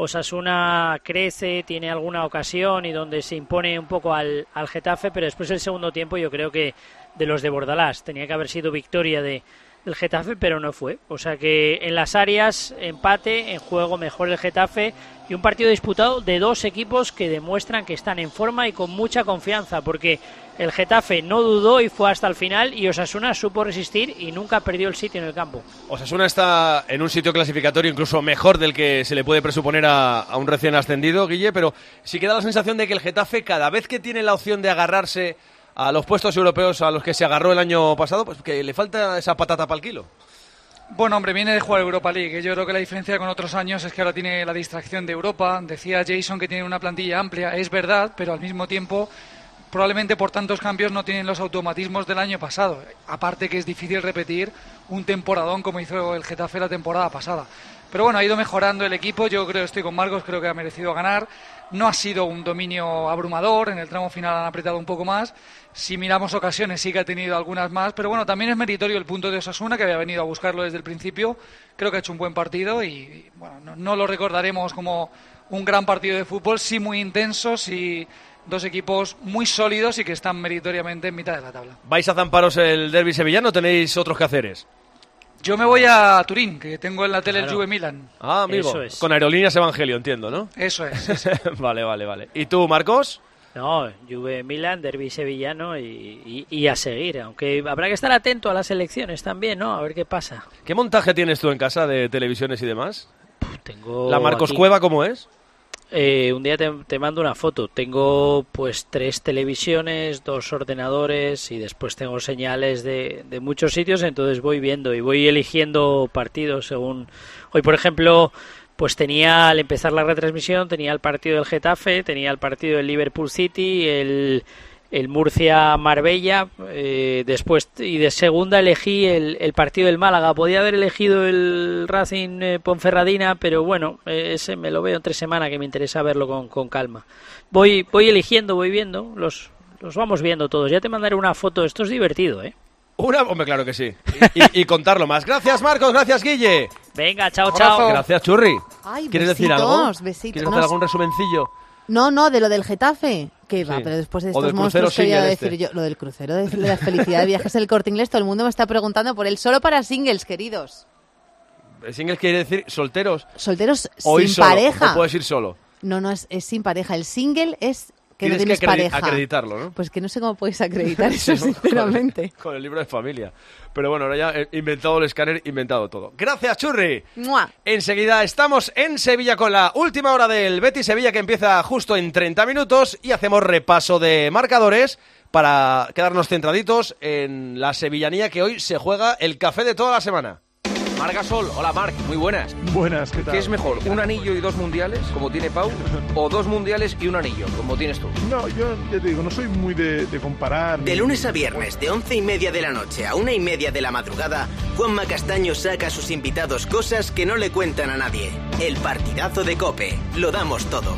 Osasuna crece, tiene alguna ocasión y donde se impone un poco al, al Getafe, pero después el segundo tiempo yo creo que de los de Bordalás tenía que haber sido victoria de el Getafe, pero no fue. O sea que en las áreas, empate, en juego mejor el Getafe y un partido disputado de dos equipos que demuestran que están en forma y con mucha confianza, porque el Getafe no dudó y fue hasta el final y Osasuna supo resistir y nunca perdió el sitio en el campo. Osasuna está en un sitio clasificatorio incluso mejor del que se le puede presuponer a, a un recién ascendido, Guille, pero sí que da la sensación de que el Getafe, cada vez que tiene la opción de agarrarse a los puestos europeos a los que se agarró el año pasado, pues que le falta esa patata para el kilo. Bueno, hombre, viene de jugar Europa League. Yo creo que la diferencia con otros años es que ahora tiene la distracción de Europa. Decía Jason que tiene una plantilla amplia, es verdad, pero al mismo tiempo probablemente por tantos cambios no tienen los automatismos del año pasado. Aparte que es difícil repetir un temporadón como hizo el Getafe la temporada pasada. Pero bueno, ha ido mejorando el equipo. Yo creo, estoy con Marcos, creo que ha merecido ganar. No ha sido un dominio abrumador, en el tramo final han apretado un poco más. Si miramos ocasiones sí que ha tenido algunas más, pero bueno, también es meritorio el punto de Osasuna, que había venido a buscarlo desde el principio. Creo que ha hecho un buen partido y, y bueno, no, no lo recordaremos como un gran partido de fútbol, sí muy intenso, sí dos equipos muy sólidos y que están meritoriamente en mitad de la tabla. ¿Vais a zamparos el derbi sevillano o tenéis otros quehaceres? Yo me voy a Turín, que tengo en la tele claro. el Juve Milan. Ah, amigo, eso es. Con Aerolíneas Evangelio, entiendo, ¿no? Eso es. Eso. Vale, vale, vale. ¿Y tú, Marcos? No, Juve Milan, derbi sevillano y, y, y a seguir, aunque habrá que estar atento a las elecciones también, ¿no? A ver qué pasa. ¿Qué montaje tienes tú en casa de televisiones y demás? Puf, tengo ¿La Marcos aquí... Cueva cómo es? Eh, un día te, te mando una foto. Tengo pues tres televisiones, dos ordenadores y después tengo señales de, de muchos sitios, entonces voy viendo y voy eligiendo partidos según... Hoy, por ejemplo, pues tenía, al empezar la retransmisión, tenía el partido del Getafe, tenía el partido del Liverpool City, el... el Murcia-Marbella, eh, después y de segunda elegí el, el partido del Málaga. Podía haber elegido el Racing eh, Ponferradina, pero bueno, eh, ese me lo veo entre semana, que me interesa verlo con, con calma. Voy voy eligiendo, voy viendo, los, los vamos viendo todos. Ya te mandaré una foto, esto es divertido, ¿eh? Una, hombre, claro que sí. Y, y, y contarlo más. Gracias, Marcos, gracias, Guille. Venga, chao, chao. Gracias, Churri. Ay, ¿Quieres besitos, decir algo? Besitos. ¿Quieres hacer algún resumencillo? No, no, de lo del Getafe. Que va, sí. pero después de O estos monstruos quería decir este. yo. Lo del crucero de la felicidad de viajes del Corte Inglés, todo el mundo me está preguntando por él. Solo para singles, queridos. ¿Singles quiere decir solteros? Solteros o sin solo, pareja. ¿O puedes ir solo? No, no, es, es sin pareja. El single es que no tienes tienes que acredi- pareja. acreditarlo, ¿no? Pues que no sé cómo puedes acreditar eso, sinceramente. Con, con el libro de familia. Pero bueno, ahora ya he inventado el escáner, inventado todo. Gracias, Churri. ¡Mua! Enseguida estamos en Sevilla con la última hora del Betis Sevilla, que empieza justo en treinta minutos, y hacemos repaso de marcadores para quedarnos centraditos en la sevillanía, que hoy se juega el café de toda la semana. Margasol, hola Marc, muy buenas. Buenas, ¿qué tal? ¿Qué es mejor, un anillo y dos mundiales, como tiene Pau, o dos mundiales y un anillo, como tienes tú? No, yo ya te digo, no soy muy de, de comparar. De lunes a viernes, de once y media de la noche a una y media de la madrugada, Juanma Castaño saca a sus invitados cosas que no le cuentan a nadie. El partidazo de COPE. Lo damos todo.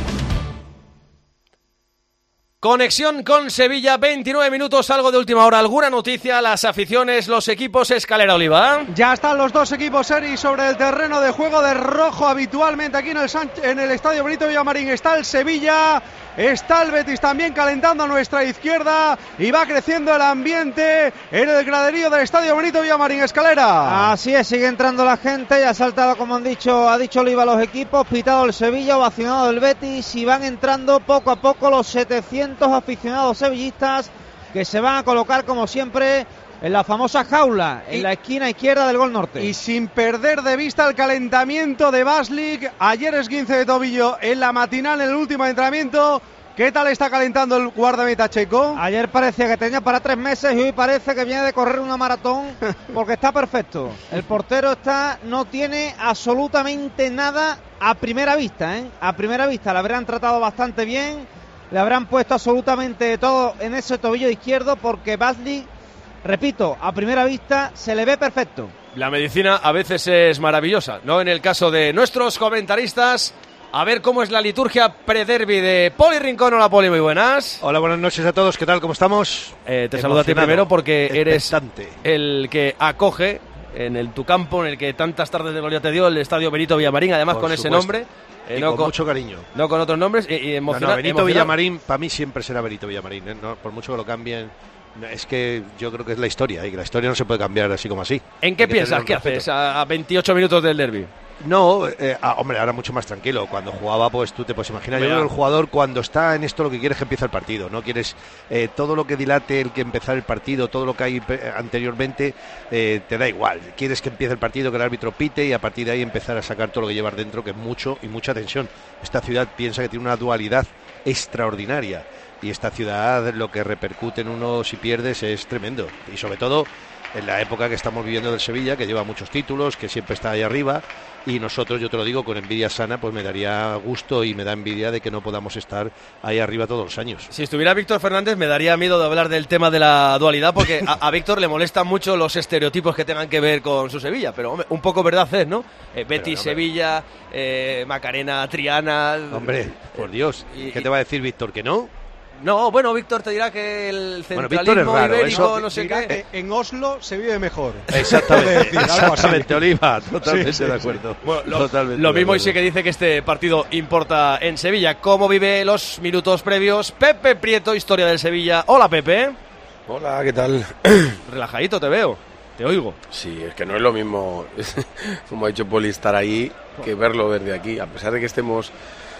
Conexión con Sevilla, veintinueve minutos, algo de última hora, alguna noticia, las aficiones, los equipos, Escalera Oliva. Ya están los dos equipos, Eri, sobre el terreno de juego de rojo habitualmente aquí en el, San... en el Estadio Benito Villamarín. Está el Sevilla, está el Betis también calentando a nuestra izquierda y va creciendo el ambiente en el graderío del Estadio Benito Villamarín. Escalera. Así es, sigue entrando la gente, ya ha saltado, como han dicho, ha dicho Oliva, los equipos, pitado el Sevilla, ovacionado el Betis, y van entrando poco a poco los setecientos aficionados sevillistas que se van a colocar, como siempre, en la famosa jaula, en y, la esquina izquierda del gol norte. Y sin perder de vista el calentamiento de Baslik, ayer esguince de tobillo en la matinal, en el último entrenamiento. ¿Qué tal está calentando el guardameta checo? Ayer parecía que tenía para tres meses y hoy parece que viene de correr una maratón, porque está perfecto. El portero está, no tiene absolutamente nada a primera vista, ¿eh? A primera vista, le habrán tratado bastante bien, le habrán puesto absolutamente todo en ese tobillo izquierdo, porque Baslik, repito, a primera vista se le ve perfecto. La medicina a veces es maravillosa, ¿no? En el caso de nuestros comentaristas, a ver cómo es la liturgia pre-derby de Poli Rincón. Hola, Poli, muy buenas. Hola, buenas noches a todos, ¿qué tal? ¿Cómo estamos? Eh, te saludo a ti primero porque eres el que acoge en el tu campo, en el que tantas tardes de gloria te dio, el Estadio Benito Villamarín, además Por con supuesto. ese nombre. Eh, no con, con mucho cariño. No con otros nombres y, y emociona, no, no, Benito emociona. Villamarín, para mí siempre será Benito Villamarín, ¿eh? No, por mucho que lo cambien. Es que yo creo que es la historia y que la historia no se puede cambiar así como así. ¿En qué piensas? ¿Qué haces a veintiocho minutos del derbi? No, eh, ah, hombre, ahora mucho más tranquilo. Cuando jugaba, pues tú te puedes imaginar. Yo creo que el jugador, cuando está en esto, lo que quiere es que empiece el partido. No quieres eh, todo lo que dilate el que empezar el partido, todo lo que hay anteriormente, eh, te da igual. Quieres que empiece el partido, que el árbitro pite y a partir de ahí empezar a sacar todo lo que llevas dentro, que es mucho y mucha tensión. Esta ciudad piensa que tiene una dualidad extraordinaria. Y esta ciudad, lo que repercute en uno si pierdes es tremendo. Y sobre todo en la época que estamos viviendo del Sevilla, que lleva muchos títulos, que siempre está ahí arriba. Y nosotros, yo te lo digo, con envidia sana, pues me daría gusto y me da envidia de que no podamos estar ahí arriba todos los años. Si estuviera Víctor Fernández, me daría miedo de hablar del tema de la dualidad, porque a, a Víctor le molestan mucho los estereotipos que tengan que ver con su Sevilla. Pero hombre, un poco verdad es, ¿no? Eh, Betis, no, Sevilla, eh, Macarena, Triana. Hombre, por Dios, y, ¿qué te va a decir Víctor? ¿Que no? No, bueno, Víctor te dirá que el centralismo bueno, es raro, ibérico, eso, no sé dirá qué. Que en Oslo se vive mejor. Exactamente, decir, exactamente, Oliva, totalmente sí, sí, de acuerdo. Sí. Bueno, lo, totalmente lo mismo y sí que dice que este partido importa en Sevilla. ¿Cómo vive los minutos previos? Pepe Prieto, historia del Sevilla. Hola, Pepe. Hola, ¿qué tal? Relajadito te veo, te oigo. Sí, es que no es lo mismo, como ha dicho Poli, estar ahí que verlo desde aquí. A pesar de que estemos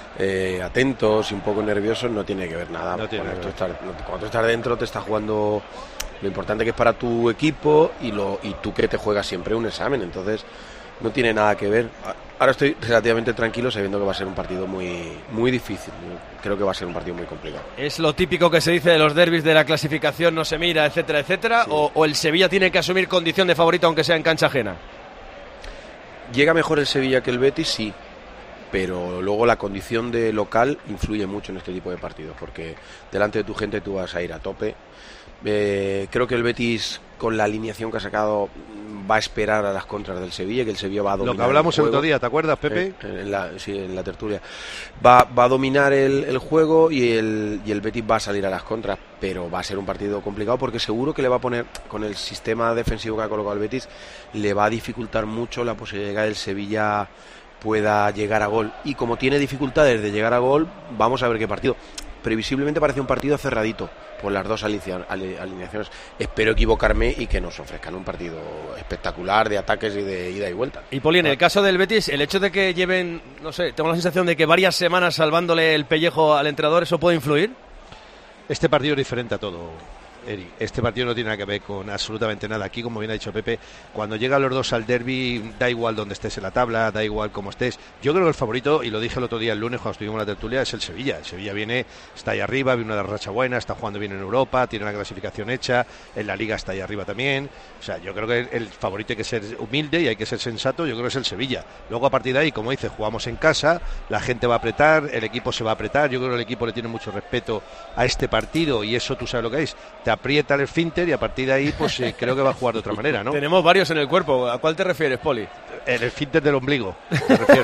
Eh, atentos y un poco nerviosos, no tiene que ver nada. No tiene cuando, que tú estás, cuando tú estás dentro, te estás jugando lo importante que es para tu equipo y, lo, y tú que te juegas siempre un examen, entonces no tiene nada que ver. Ahora estoy relativamente tranquilo sabiendo que va a ser un partido muy, muy difícil. Creo que va a ser un partido muy complicado. ¿Es lo típico que se dice de los derbis de la clasificación, no se mira, etcétera, etcétera? Sí. O, ¿O el Sevilla tiene que asumir condición de favorito aunque sea en cancha ajena? ¿Llega mejor el Sevilla que el Betis? Sí. Pero luego la condición de local influye mucho en este tipo de partidos, porque delante de tu gente tú vas a ir a tope. Eh, creo que el Betis, con la alineación que ha sacado, va a esperar a las contras del Sevilla, que el Sevilla va a dominar. Lo que hablamos el, el otro día, ¿te acuerdas, Pepe? Eh, en la, sí, en la tertulia. Va, va a dominar el, el juego y el, y el Betis va a salir a las contras, pero va a ser un partido complicado porque seguro que le va a poner, con el sistema defensivo que ha colocado el Betis, le va a dificultar mucho la posibilidad del Sevilla pueda llegar a gol, y como tiene dificultades de llegar a gol, vamos a ver qué partido. previsiblemente parece un partido cerradito por las dos alineaciones. Espero equivocarme y que nos ofrezcan un partido espectacular de ataques y de ida y vuelta. Y Poli, en el caso del Betis, el hecho de que lleven, no sé, tengo la sensación de que varias semanas salvándole el pellejo al entrenador, ¿eso puede influir? Este partido es diferente a todo, Eri. Este partido no tiene nada que ver con absolutamente nada. Aquí, como bien ha dicho Pepe, cuando llegan los dos al derbi, da igual donde estés en la tabla, da igual cómo estés. Yo creo que el favorito, y lo dije el otro día el lunes cuando estuvimos en la tertulia, es el Sevilla. El Sevilla viene, está ahí arriba, viene una racha buena, está jugando bien en Europa, tiene la clasificación hecha, en la Liga está ahí arriba también. O sea, yo creo que el favorito hay que ser humilde y hay que ser sensato, yo creo que es el Sevilla. Luego, a partir de ahí, como dice, jugamos en casa, la gente va a apretar, el equipo se va a apretar. Yo creo que el equipo le tiene mucho respeto a este partido y eso tú sabes lo que es. Te aprieta el esfínter y a partir de ahí, pues eh, creo que va a jugar de otra manera, ¿no? Tenemos varios en el cuerpo. ¿A cuál te refieres, Poli? El esfínter del ombligo, me refiero.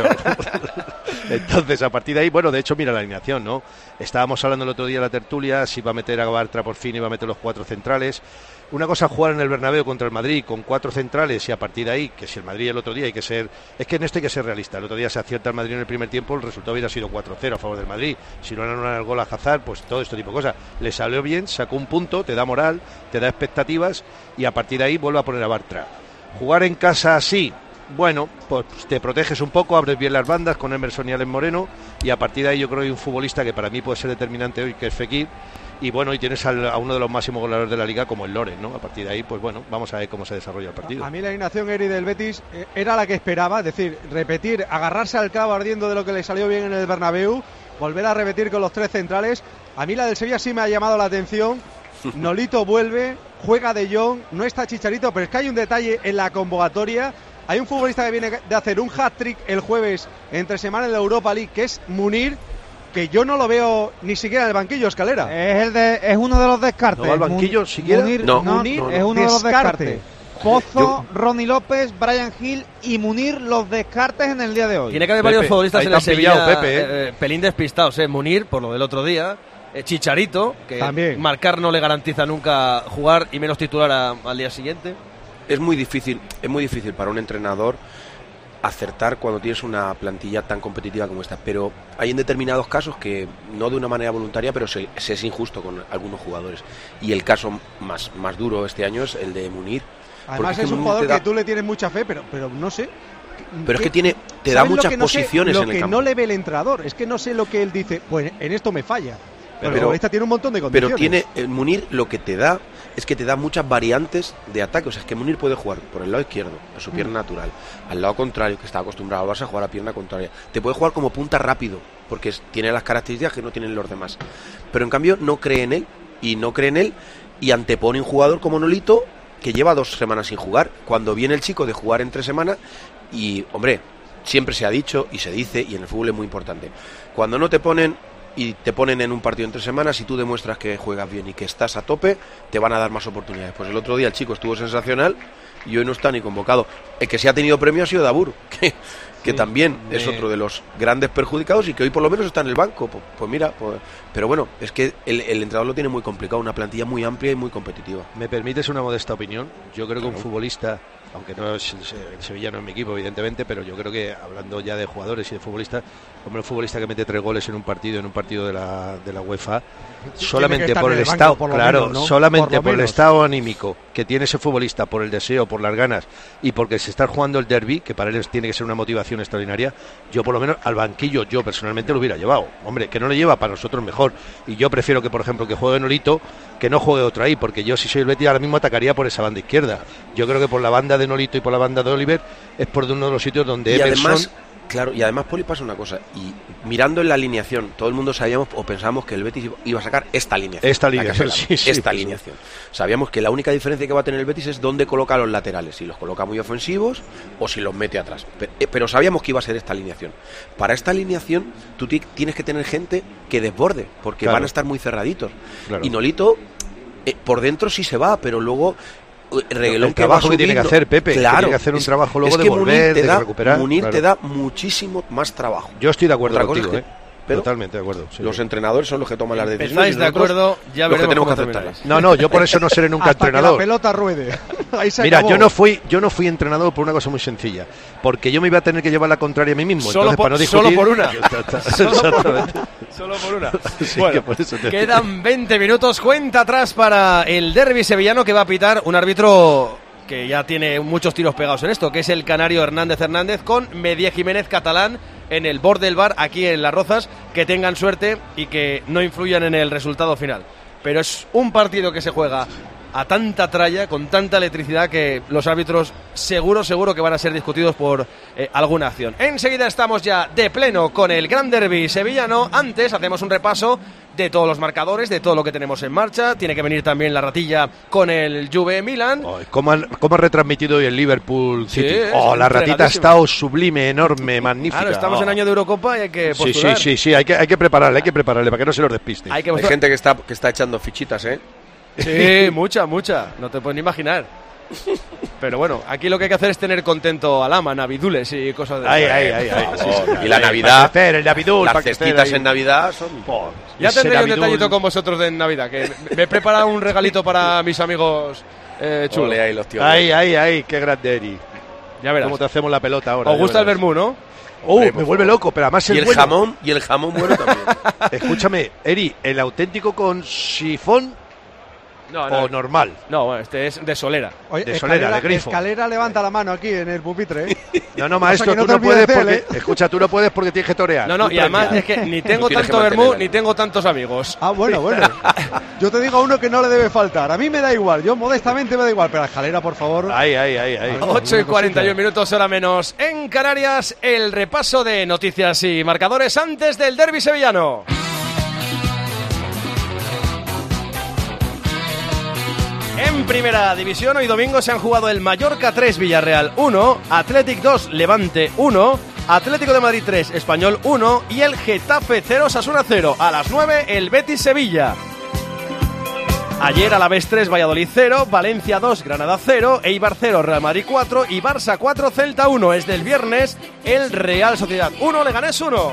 Entonces, a partir de ahí, bueno, de hecho, mira la alineación, ¿no? Estábamos hablando el otro día en la tertulia, si va a meter a Bartra por fin y va a meter los cuatro centrales. Una cosa jugar en el Bernabéu contra el Madrid con cuatro centrales y a partir de ahí, que si el Madrid el otro día hay que ser, es que en esto hay que ser realista. El otro día se acierta el Madrid en el primer tiempo, el resultado hubiera sido cuatro cero a favor del Madrid. Si no eran el gol a Hazard, pues todo este tipo de cosas. Le salió bien, sacó un punto, te da moral, te da expectativas y a partir de ahí vuelve a poner a Bartra. Jugar en casa así, bueno, pues te proteges un poco, abres bien las bandas con Emerson y Alex Moreno y a partir de ahí yo creo que hay un futbolista que para mí puede ser determinante hoy, que es Fekir. Y bueno, y tienes al, a uno de los máximos goleadores de la liga como el Loren, ¿no? A partir de ahí, pues bueno, vamos a ver cómo se desarrolla el partido. A mí la alineación, Eri, del Betis eh, era la que esperaba, es decir, repetir, agarrarse al clavo ardiendo de lo que le salió bien en el Bernabéu, volver a repetir con los tres centrales. A mí la del Sevilla sí me ha llamado la atención. Nolito vuelve, juega De Jong, no está Chicharito, pero es que hay un detalle en la convocatoria. Hay un futbolista que viene de hacer un hat-trick el jueves entre semana en la Europa League, que es Munir, que yo no lo veo ni siquiera en el banquillo, Escalera. Es el de, es uno de los descartes. ¿No va al banquillo Mun, siquiera? Munir, no, no, Munir no, no, es uno descarte. de los descartes. Pozo, yo... Ronnie López, Brian Hill y Munir, los descartes en el día de hoy. Tiene que haber varios Pepe, futbolistas en el Sevilla, pillado, Pepe, ¿eh? eh, pelín despistados, ¿eh? Munir, por lo del otro día, eh, Chicharito, que también. Marcar no le garantiza nunca jugar y menos titular a, al día siguiente. Es muy difícil, es muy difícil para un entrenador acertar cuando tienes una plantilla tan competitiva como esta, pero hay en determinados casos que no de una manera voluntaria, pero se, se es injusto con algunos jugadores, y el caso más, más duro este año es el de Munir. Además es, es un jugador da... que tú le tienes mucha fe, pero, pero no sé. Pero es que tiene, te da muchas no posiciones sé, en el campo. Lo que no le ve el entrenador, es que no sé lo que él dice, pues en esto me falla. Pero, pero esta tiene un montón de condiciones. Pero tiene, el Munir lo que te da es que te da muchas variantes de ataque. O sea, es que Munir puede jugar por el lado izquierdo, a su pierna mm. natural, al lado contrario, que está acostumbrado al Barça a jugar a pierna contraria. Te puede jugar como punta rápido, porque es, tiene las características que no tienen los demás. Pero en cambio no cree en él, y no cree en él, y antepone un jugador como Nolito, que lleva dos semanas sin jugar. Cuando viene el chico de jugar en tres semanas, y hombre, siempre se ha dicho y se dice, y en el fútbol es muy importante, cuando no te ponen y te ponen en un partido en tres semanas y tú demuestras que juegas bien y que estás a tope, te van a dar más oportunidades. Pues el otro día el chico estuvo sensacional y hoy no está ni convocado. El que sí ha tenido premio ha sido Dabur, que, que sí, también me... es otro de los grandes perjudicados y que hoy por lo menos está en el banco. Pues, pues mira, pues, pero bueno, es que el, el entrenador lo tiene muy complicado, una plantilla muy amplia y muy competitiva. ¿Me permites una modesta opinión? Yo creo que un futbolista, aunque no es el Sevilla, no es mi equipo evidentemente, pero yo creo que hablando ya de jugadores y de futbolistas, como un futbolista que mete tres goles en un partido, en un partido de la, de la UEFA, solamente por el estado, por claro, menos, ¿no? solamente por, por el estado anímico que tiene ese futbolista, por el deseo, por las ganas y porque se está jugando el derbi, que para él tiene que ser una motivación extraordinaria, yo por lo menos al banquillo, yo personalmente lo hubiera llevado. Hombre, que no lo lleva para nosotros mejor, y yo prefiero que por ejemplo que juegue Nolito, que no juegue otro ahí, porque yo si soy el Betis ahora mismo atacaría por esa banda izquierda. Yo creo que por la banda de Nolito y por la banda de Oliver es por uno de los sitios donde y Emerson... además, claro, y además Poli pasa una cosa, y mirando en la alineación, todo el mundo sabíamos o pensábamos que el Betis iba a sacar esta alineación. Esta alineación, sí, sí, Esta sí, alineación. Sí. Sabíamos que la única diferencia que va a tener el Betis es dónde coloca a los laterales, si los coloca muy ofensivos o si los mete atrás. Pero, pero sabíamos que iba a ser esta alineación. Para esta alineación tú t- tienes que tener gente que desborde, porque claro. van a estar muy cerraditos. Claro. Y Nolito, eh, por dentro sí se va, pero luego... Reguelón el que trabajo que tiene que hacer Pepe, claro, que tiene que hacer un es, trabajo luego es de volver, da, de recuperar. Munir claro. te da muchísimo más trabajo. Yo estoy de acuerdo Otra contigo, que, ¿eh? pero totalmente de acuerdo. Sí. Los entrenadores son los que toman las decisiones. ¿Estáis de acuerdo? Ya veremos que tenemos que aceptarlas. No, no, yo por eso no seré nunca Hasta entrenador. Que la pelota ruede. Ahí se Mira, acabó. yo no fui, yo no fui entrenador por una cosa muy sencilla, porque yo me iba a tener que llevar la contraria a mí mismo. Solo, Entonces, por, para no discutir, solo por una. solo, por, solo por una. Sí, bueno, que por eso te quedan veinte minutos, cuenta atrás para el derbi sevillano que va a pitar un árbitro que ya tiene muchos tiros pegados en esto, que es el canario Hernández Hernández con Medía Jiménez Catalán en el borde del bar aquí en Las Rozas. Que tengan suerte y que no influyan en el resultado final. Pero es un partido que se juega a tanta tralla, con tanta electricidad, que los árbitros seguro, seguro que van a ser discutidos por eh, alguna acción. Enseguida estamos ya de pleno con el gran derbi sevillano. Antes hacemos un repaso de todos los marcadores, de todo lo que tenemos en marcha. Tiene que venir también la ratilla con el Juve Milan. Oh, ¿Cómo, han, ¿Cómo ha retransmitido hoy el Liverpool City? Sí, oh, la ratita ha regadísimo. estado sublime, enorme, magnífica. Claro, estamos oh. en año de Eurocopa y hay que Sí, postular. sí, sí, sí, hay que, hay que prepararle, hay que prepararle para que no se los despiste. Hay que Hay gente que está, que está echando fichitas, ¿eh? Sí, mucha, mucha. No te puedes ni imaginar. Pero bueno, aquí lo que hay que hacer es tener contento al ama, navidules y cosas de... Ay, ay, ay, ay. Por Sí, favor. sí, Y la ay, Navidad, para el Navidul, las para que esté cestitas ahí. en Navidad son... Ya Ese tendré un Navidul. detallito con vosotros de Navidad, que me he preparado un regalito para mis amigos eh, chulos. Ole, ahí los tíos. Ay, ay, ay, qué grande, Eri. Ya verás. ¿Cómo te hacemos la pelota ahora? ¿Os Ya gusta el verás. vermú, no? Oh, Hombre, me por vuelve favor. loco, pero además Y el el bueno. jamón, y el jamón bueno también. Escúchame, Eri, ¿el auténtico con sifón No, o normal? No, bueno, este es de solera. Oye, de solera, escalera, de grifo. Escalera levanta la mano aquí en el pupitre. ¿eh? No, no, Pasa maestro, que no tú te no olvides puedes de él, porque... ¿eh? Escucha, tú no puedes porque tienes que torear. No, no, Tú y además tranquila. es que ni tengo tienes que tanto vermú mantenerla. ni tengo tantos amigos. Ah, bueno, bueno. Yo te digo a uno que no le debe faltar. A mí me da igual, yo modestamente me da igual, pero a escalera, por favor. Ay, ay, ay, ay. ocho y cuarenta y uno minutos, hora menos en Canarias. El repaso de noticias y marcadores antes del derbi sevillano. En primera división, hoy domingo se han jugado el Mallorca tres, Villarreal uno, Athletic dos, Levante uno, Atlético de Madrid tres, Español uno y el Getafe cero, Osasuna cero. A las nueve, el Betis Sevilla. Ayer Alavés tres, Valladolid cero, Valencia dos, Granada cero, Eibar cero, Real Madrid cuatro y Barça cuatro, Celta uno. Es del viernes, el Real Sociedad uno, Leganés uno.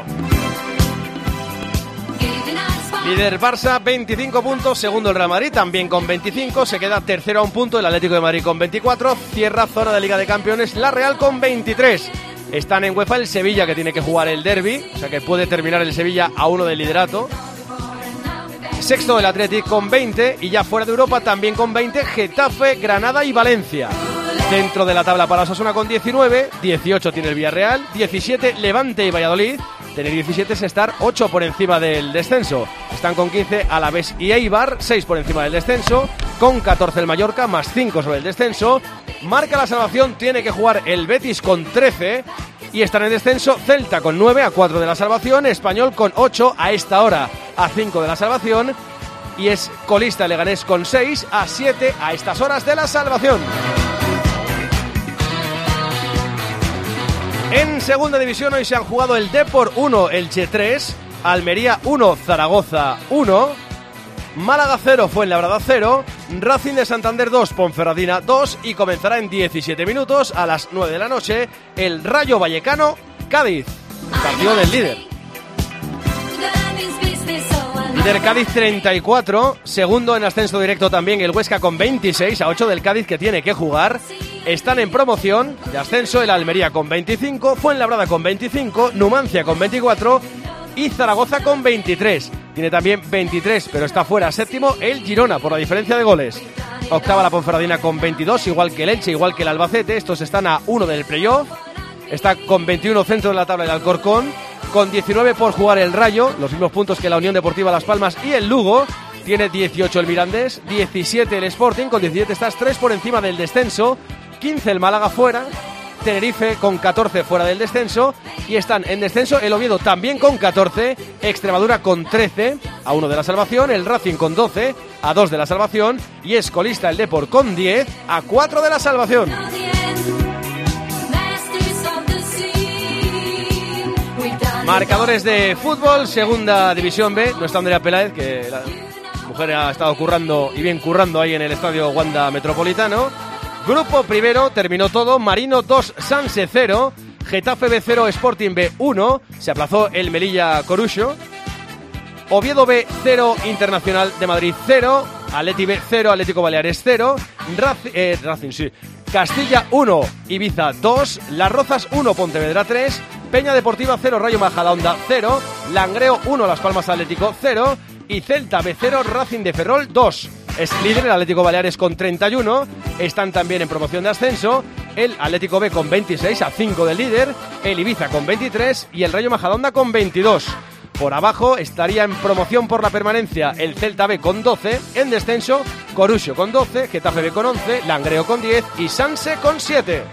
Líder Barça, veinticinco puntos, segundo el Real Madrid, también con veinticinco, se queda tercero a un punto el Atlético de Madrid con veinticuatro, cierra zona de Liga de Campeones la Real con veintitrés. Están en UEFA el Sevilla, que tiene que jugar el derbi, o sea que puede terminar el Sevilla a uno del liderato. Sexto el Atlético con veinte y ya fuera de Europa también con veinte Getafe, Granada y Valencia. Dentro de la tabla para Osasuna con diecinueve, dieciocho tiene el Villarreal, diecisiete Levante y Valladolid. Tener diecisiete es estar ocho por encima del descenso. Están con quince Alavés y Eibar, seis por encima del descenso. Con catorce el Mallorca, más cinco sobre el descenso. Marca la salvación, tiene que jugar el Betis con trece. Y están en descenso Celta con nueve, a cuatro de la salvación. Español con ocho, a esta hora, a cinco de la salvación. Y es colista Leganés con seis, a siete a estas horas de la salvación. En segunda división hoy se han jugado el Depor uno, Elche tres, Almería uno, Zaragoza uno, Málaga cero, Fuenlabrada cero, Racing de Santander dos, Ponferradina dos y comenzará en diecisiete minutos a las nueve de la noche el Rayo Vallecano Cádiz, partido del líder. Líder Cádiz treinta y cuatro, segundo en ascenso directo también el Huesca con veintiséis, a ocho del Cádiz que tiene que jugar. Están en promoción de ascenso el Almería con veinticinco, Fuenlabrada con veinticinco, Numancia con veinticuatro y Zaragoza con veintitrés. Tiene también veintitrés, pero está fuera séptimo el Girona por la diferencia de goles. Octava la Ponferradina con veintidós, igual que el Elche, igual que el Albacete. Estos están a uno del playoff. Está con veintiuno centro de la tabla el Alcorcón. Con diecinueve por jugar el Rayo, los mismos puntos que la Unión Deportiva Las Palmas y el Lugo. Tiene dieciocho el Mirandés, diecisiete el Sporting, con diecisiete estás tres por encima del descenso. quince el Málaga fuera, Tenerife con catorce fuera del descenso y están en descenso el Oviedo también con catorce, Extremadura con trece, a uno de la salvación, el Racing con doce, a dos de la salvación y es colista el Depor con diez, a cuatro de la salvación. Marcadores de fútbol, segunda división B, no está Andrea Peláez, que la mujer ha estado currando y bien currando ahí en el estadio Wanda Metropolitano. Grupo primero, terminó todo, Marino dos, Sanse cero, Getafe B cero, Sporting B uno. Se aplazó el Melilla Corucho. Oviedo B cero, Internacional de Madrid cero. Atleti B cero, Atlético Baleares cero. Rac- eh, Racing, sí. Castilla uno, Ibiza dos. Las Rozas uno, Pontevedra tres. Peña Deportiva cero, Rayo Majadahonda cero. Langreo uno, Las Palmas Atlético cero. Y Celta B cero, Racing de Ferrol dos. Es líder el Atlético Baleares con treinta y uno. Están también en promoción de ascenso el Atlético B con veintiséis, a cinco del líder. El Ibiza con veintitrés y el Rayo Majadahonda con veintidós. Por abajo estaría en promoción por la permanencia el Celta B con doce. En descenso, Corucho con doce, Getafe B con once, Langreo con diez y Sanse con siete.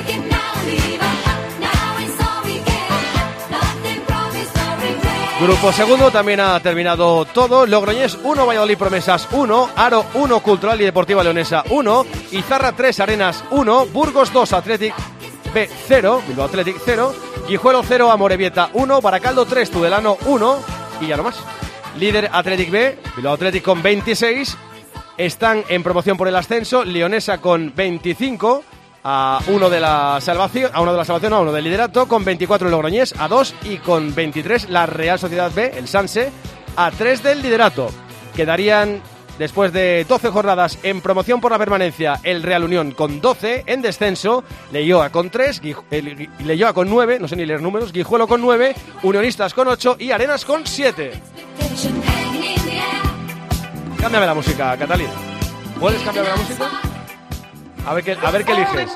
Grupo segundo también ha terminado todo. Logroñés uno, Valladolid Promesas uno, Aro uno, Cultural y Deportiva Leonesa uno, Izarra tres, Arenas uno, Burgos dos, Athletic B cero, Bilbao Athletic cero, Guijuelo cero, Amorebieta uno, Baracaldo tres, Tudelano uno y ya no más. Líder Athletic B, Bilbao Athletic con veintiséis. Están en promoción por el ascenso Leonesa con veinticinco, a uno de la salvación, a uno de la salvación, a uno del liderato, con veinticuatro el Logroñés, a dos, y con veintitrés la Real Sociedad B, el Sanse, a tres del liderato. Quedarían, después de doce jornadas en promoción por la permanencia, el Real Unión con doce, en descenso, Leioa con tres, el, Leioa con nueve, no sé ni leer números, Guijuelo con nueve, Unionistas con ocho y Arenas con siete. Cámbiame la música, Catalina. ¿Puedes cambiarme la música? A ver qué, a ver qué eliges.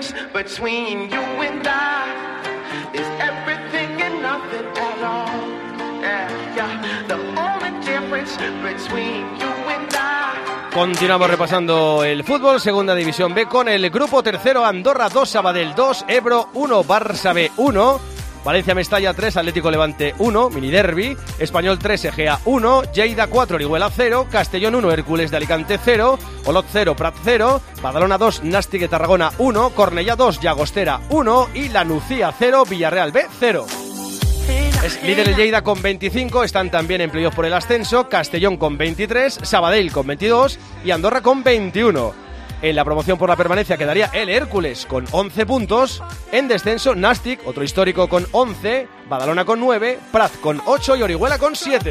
Continuamos repasando el fútbol, segunda división B, con el grupo tercero, Andorra dos, Sabadell dos, Ebro uno, Barça B uno, Valencia Mestalla tres, Atlético Levante uno, mini derbi, Español tres, Egea uno, Lleida cuatro, Orihuela cero, Castellón uno, Hércules de Alicante cero, Olot cero, Prat cero, Badalona dos, Nàstic de Tarragona uno, Cornellá dos, Llagostera uno y La Nucía cero, Villarreal B cero. Es líder el Lleida con veinticinco, están también en playoff por el ascenso, Castellón con veintitrés, Sabadell con veintidós y Andorra con veintiuno. En la promoción por la permanencia quedaría el Hércules con once puntos. En descenso, Nàstic, otro histórico, con once, Badalona con nueve, Prat con ocho y Orihuela con siete.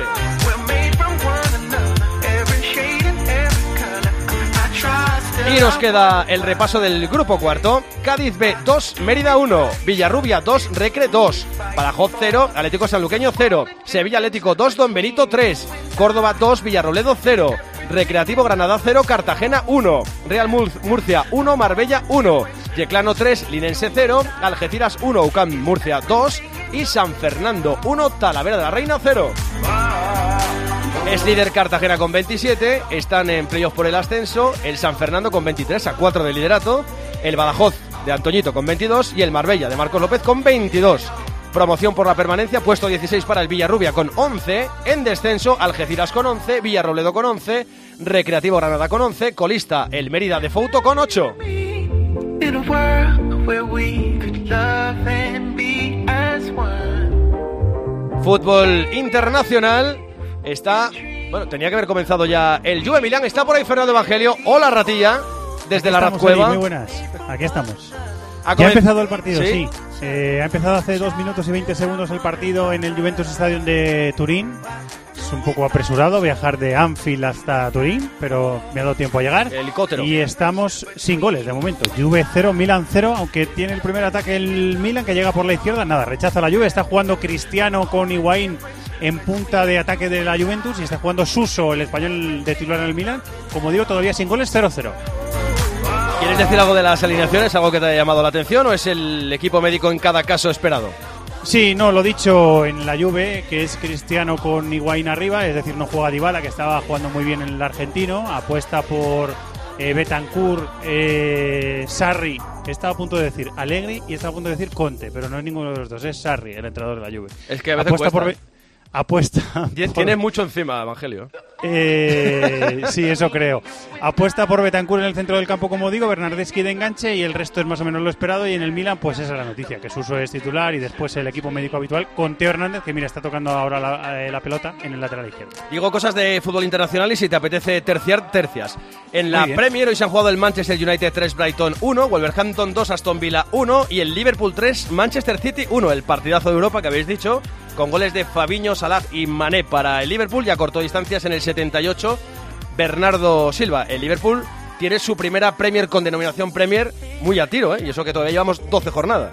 Y nos queda el repaso del grupo cuarto. Cádiz B dos, Mérida uno, Villarrubia dos, Recre dos, Badajoz cero, Atlético Sanluqueño cero, Sevilla Atlético dos, Don Benito tres, Córdoba dos, Villarrobledo cero, Recreativo Granada cero, Cartagena uno, Real Murcia uno, Marbella uno, Yeclano tres, Linense cero, Algeciras uno, U C A M Murcia dos y San Fernando uno, Talavera de la Reina cero. Es líder Cartagena con veintisiete, están en playoff por el ascenso, el San Fernando con veintitrés, a cuatro de liderato, el Badajoz de Antoñito con veintidós y el Marbella de Marcos López con veintidós. Promoción por la permanencia, puesto dieciséis para el Villarrubia con once, en descenso Algeciras con once, Villarrobledo con once, Recreativo Granada con once, colista el Mérida de Fouto con ocho. Fútbol internacional. Está, bueno, tenía que haber comenzado ya el Juve Milán. Está por ahí Fernando Evangelio. Hola, Ratilla, desde la Razcueva. Muy buenas, aquí estamos. ¿Ha ya ha empezado el partido? Sí. sí. Eh, ha empezado hace dos minutos y veinte segundos el partido en el Juventus Stadium de Turín. Es un poco apresurado viajar de Anfield hasta Turín, pero me ha dado tiempo a llegar. Helicóptero. Y estamos sin goles de momento. Juve cero, Milan cero, aunque tiene el primer ataque el Milan, que llega por la izquierda. Nada, rechaza la Juve. Está jugando Cristiano con Higuaín en punta de ataque de la Juventus y está jugando Suso, el español de titular en el Milan. Como digo, todavía sin goles, cero cero. ¿Quieres decir algo de las alineaciones? ¿Algo que te haya llamado la atención o es el equipo médico en cada caso esperado? Sí, no, lo dicho en la Juve, que es Cristiano con Higuaín arriba, es decir, no juega Dybala, que estaba jugando muy bien en el argentino, apuesta por eh, Bentancur, eh, Sarri, estaba a punto de decir Allegri y estaba a punto de decir Conte, pero no es ninguno de los dos, es Sarri, el entrenador de la Juve. Es que a veces apuesta por, Apuesta. Tienes mucho encima, Evangelio. Eh, sí, eso creo. Apuesta por Bentancur en el centro del campo, como digo, Bernardeschi de enganche, y el resto es más o menos lo esperado. Y en el Milan, pues esa es la noticia, que Suso es titular y después el equipo médico habitual con Teo Hernández, que mira, está tocando ahora la, la pelota en el lateral izquierdo. Digo cosas de fútbol internacional y si te apetece terciar, tercias. En la Premier hoy se han jugado el Manchester United tres, Brighton uno, Wolverhampton dos, Aston Villa uno y el Liverpool tres, Manchester City uno. El partidazo de Europa que habéis dicho, con goles de Fabinho, Salah y Mané para el Liverpool, y a corto distancias en el setenta y ocho Bernardo Silva. El Liverpool tiene su primera Premier con denominación Premier muy a tiro, ¿eh? Y eso que todavía llevamos doce jornadas.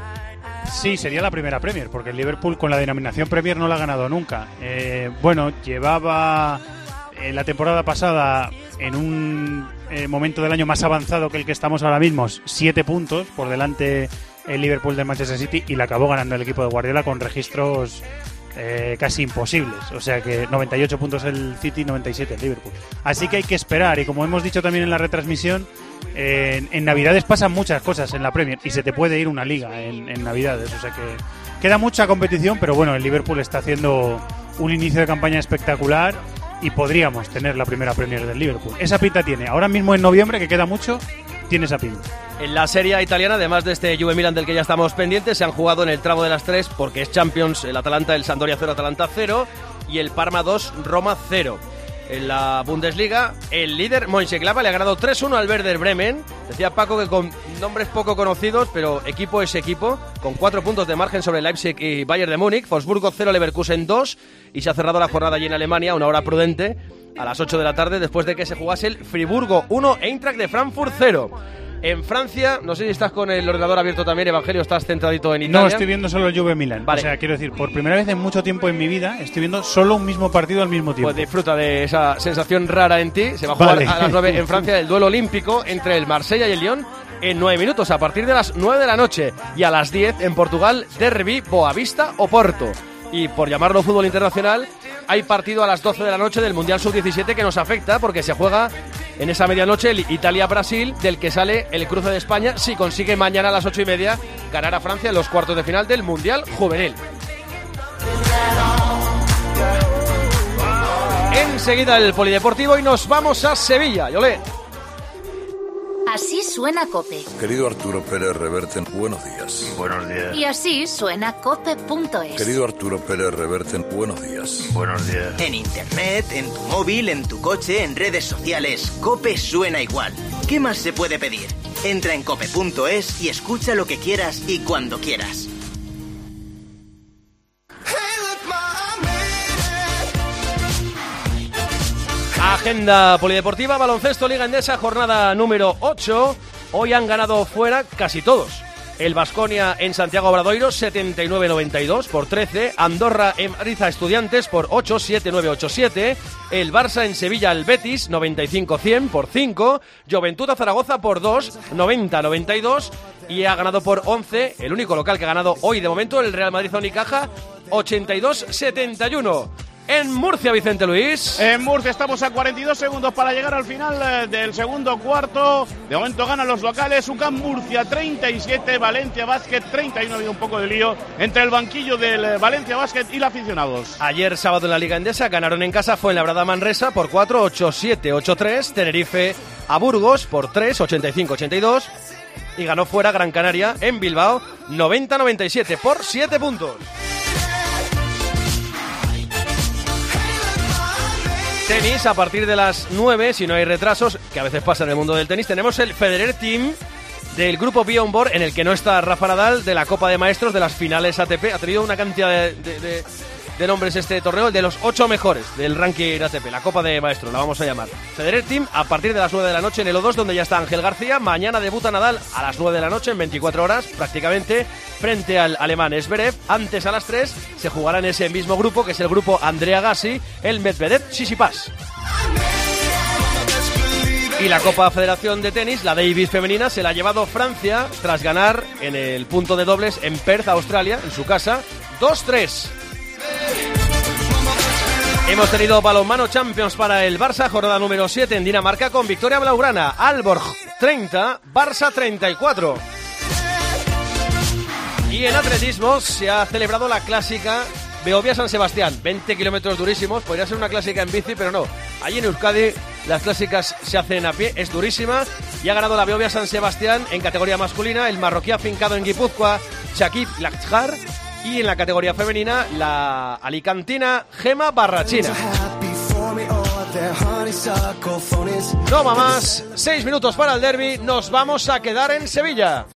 Sí, sería la primera Premier, porque el Liverpool con la denominación Premier no la ha ganado nunca. Eh, bueno, llevaba eh, la temporada pasada en un eh, momento del año más avanzado que el que estamos ahora mismo, siete puntos por delante el Liverpool de Manchester City, y la acabó ganando el equipo de Guardiola con registros eh, casi imposibles. O sea que noventa y ocho puntos el City, noventa y siete el Liverpool. Así que hay que esperar, y como hemos dicho también en la retransmisión, eh, en, en Navidades pasan muchas cosas en la Premier y se te puede ir una liga en, en Navidades. O sea que queda mucha competición, pero bueno, el Liverpool está haciendo un inicio de campaña espectacular y podríamos tener la primera Premier del Liverpool. Esa pinta tiene. Ahora mismo en noviembre, que queda mucho, tiene esa pinta. En la Serie italiana, además de este Juve Milan del que ya estamos pendientes, se han jugado en el tramo de las tres, porque es Champions, el Atalanta, el Sampdoria cero, Atalanta cero, y el Parma dos, Roma cero. En la Bundesliga, el líder Mönchengladbach le ha ganado tres uno al Werder Bremen. Decía Paco que con nombres poco conocidos, pero equipo es equipo, con cuatro puntos de margen sobre Leipzig y Bayern de Múnich. Wolfsburgo cero, Leverkusen dos, y se ha cerrado la jornada allí en Alemania, una hora prudente, a las ocho de la tarde, después de que se jugase el Friburgo uno, Eintracht de Frankfurt cero. En Francia, no sé si estás con el ordenador abierto también, Evangelio, estás centradito en Italia. No, estoy viendo solo el Juve Milan. Vale. O sea, quiero decir, por primera vez en mucho tiempo en mi vida estoy viendo solo un mismo partido al mismo tiempo. Pues disfruta de esa sensación rara en ti. Se va a jugar vale. a las nueve en Francia el duelo olímpico entre el Marsella y el Lyon en nueve minutos, a partir de las nueve de la noche. Y a las diez en Portugal, Derby, Boavista o Porto. Y por llamarlo fútbol internacional, hay partido a las doce de la noche del Mundial sub diecisiete que nos afecta, porque se juega en esa medianoche el Italia-Brasil, del que sale el cruce de España si consigue mañana a las ocho y media ganar a Francia en los cuartos de final del Mundial Juvenil. Enseguida el polideportivo y nos vamos a Sevilla. Yolé. Así suena COPE. Querido Arturo Pérez Reverte, buenos días. Buenos días. Y así suena cope punto es. Querido Arturo Pérez Reverte, buenos días. Buenos días. En internet, en tu móvil, en tu coche, en redes sociales, COPE suena igual. ¿Qué más se puede pedir? Entra en cope punto es y escucha lo que quieras y cuando quieras. Agenda polideportiva, baloncesto, Liga Endesa, jornada número ocho. Hoy han ganado fuera casi todos. El Baskonia en Santiago Obradoiro, setenta y nueve noventa y dos por trece. Andorra en Ariza Estudiantes por ocho, siete nueve, ocho siete. El Barça en Sevilla al Betis, noventa y cinco cien por cinco. Juventud a Zaragoza por dos, noventa noventa y dos. Y ha ganado por once, el único local que ha ganado hoy de momento, el Real Madrid Unicaja, ochenta y dos setenta y uno. En Murcia, Vicente Luis. En Murcia estamos a cuarenta y dos segundos para llegar al final eh, del segundo cuarto. De momento ganan los locales. UCAM Murcia treinta y siete, Valencia Basket treinta y uno. Ha habido un poco de lío entre el banquillo del eh, Valencia Basket y los aficionados. Ayer sábado en la Liga Endesa ganaron en casa Fuenlabrada Manresa por cuatro, ocho siete, ocho tres. Tenerife a Burgos por tres, ochenta y cinco ochenta y dos. Y ganó fuera Gran Canaria en Bilbao noventa noventa y siete por siete puntos. Tenis, a partir de las nueve, si no hay retrasos, que a veces pasa en el mundo del tenis, tenemos el Federer Team del grupo Be On Board, en el que no está Rafa Nadal, de la Copa de Maestros, de las finales A T P. Ha tenido una cantidad de, de, de, de nombres este torneo, de los ocho mejores del ranking A T P, la Copa de Maestros, la vamos a llamar. Federer Team, a partir de las nueve de la noche en el O dos, donde ya está Ángel García. Mañana debuta Nadal a las nueve de la noche, en veinticuatro horas, prácticamente, frente al alemán Zverev. Antes, a las tres, se jugará en ese mismo grupo, que es el grupo Andrea Gassi, el Medvedev Tsitsipas. Y la Copa Federación de Tenis, la Davis femenina, se la ha llevado Francia tras ganar en el punto de dobles en Perth, Australia, en su casa, dos tres. Hemos tenido balonmano Champions para el Barça, jornada número siete en Dinamarca, con victoria blaugrana. Aalborg treinta, Barça treinta y cuatro. Y en atletismo se ha celebrado la clásica Beovia San Sebastián, veinte kilómetros durísimos, podría ser una clásica en bici, pero no. Allí en Euskadi las clásicas se hacen a pie, es durísima, y ha ganado la Beovia San Sebastián en categoría masculina, el marroquí afincado en Guipúzcoa, Shakib Lakhar, y en la categoría femenina, la alicantina Gema Barrachina. No va más, seis minutos para el derbi, nos vamos a quedar en Sevilla.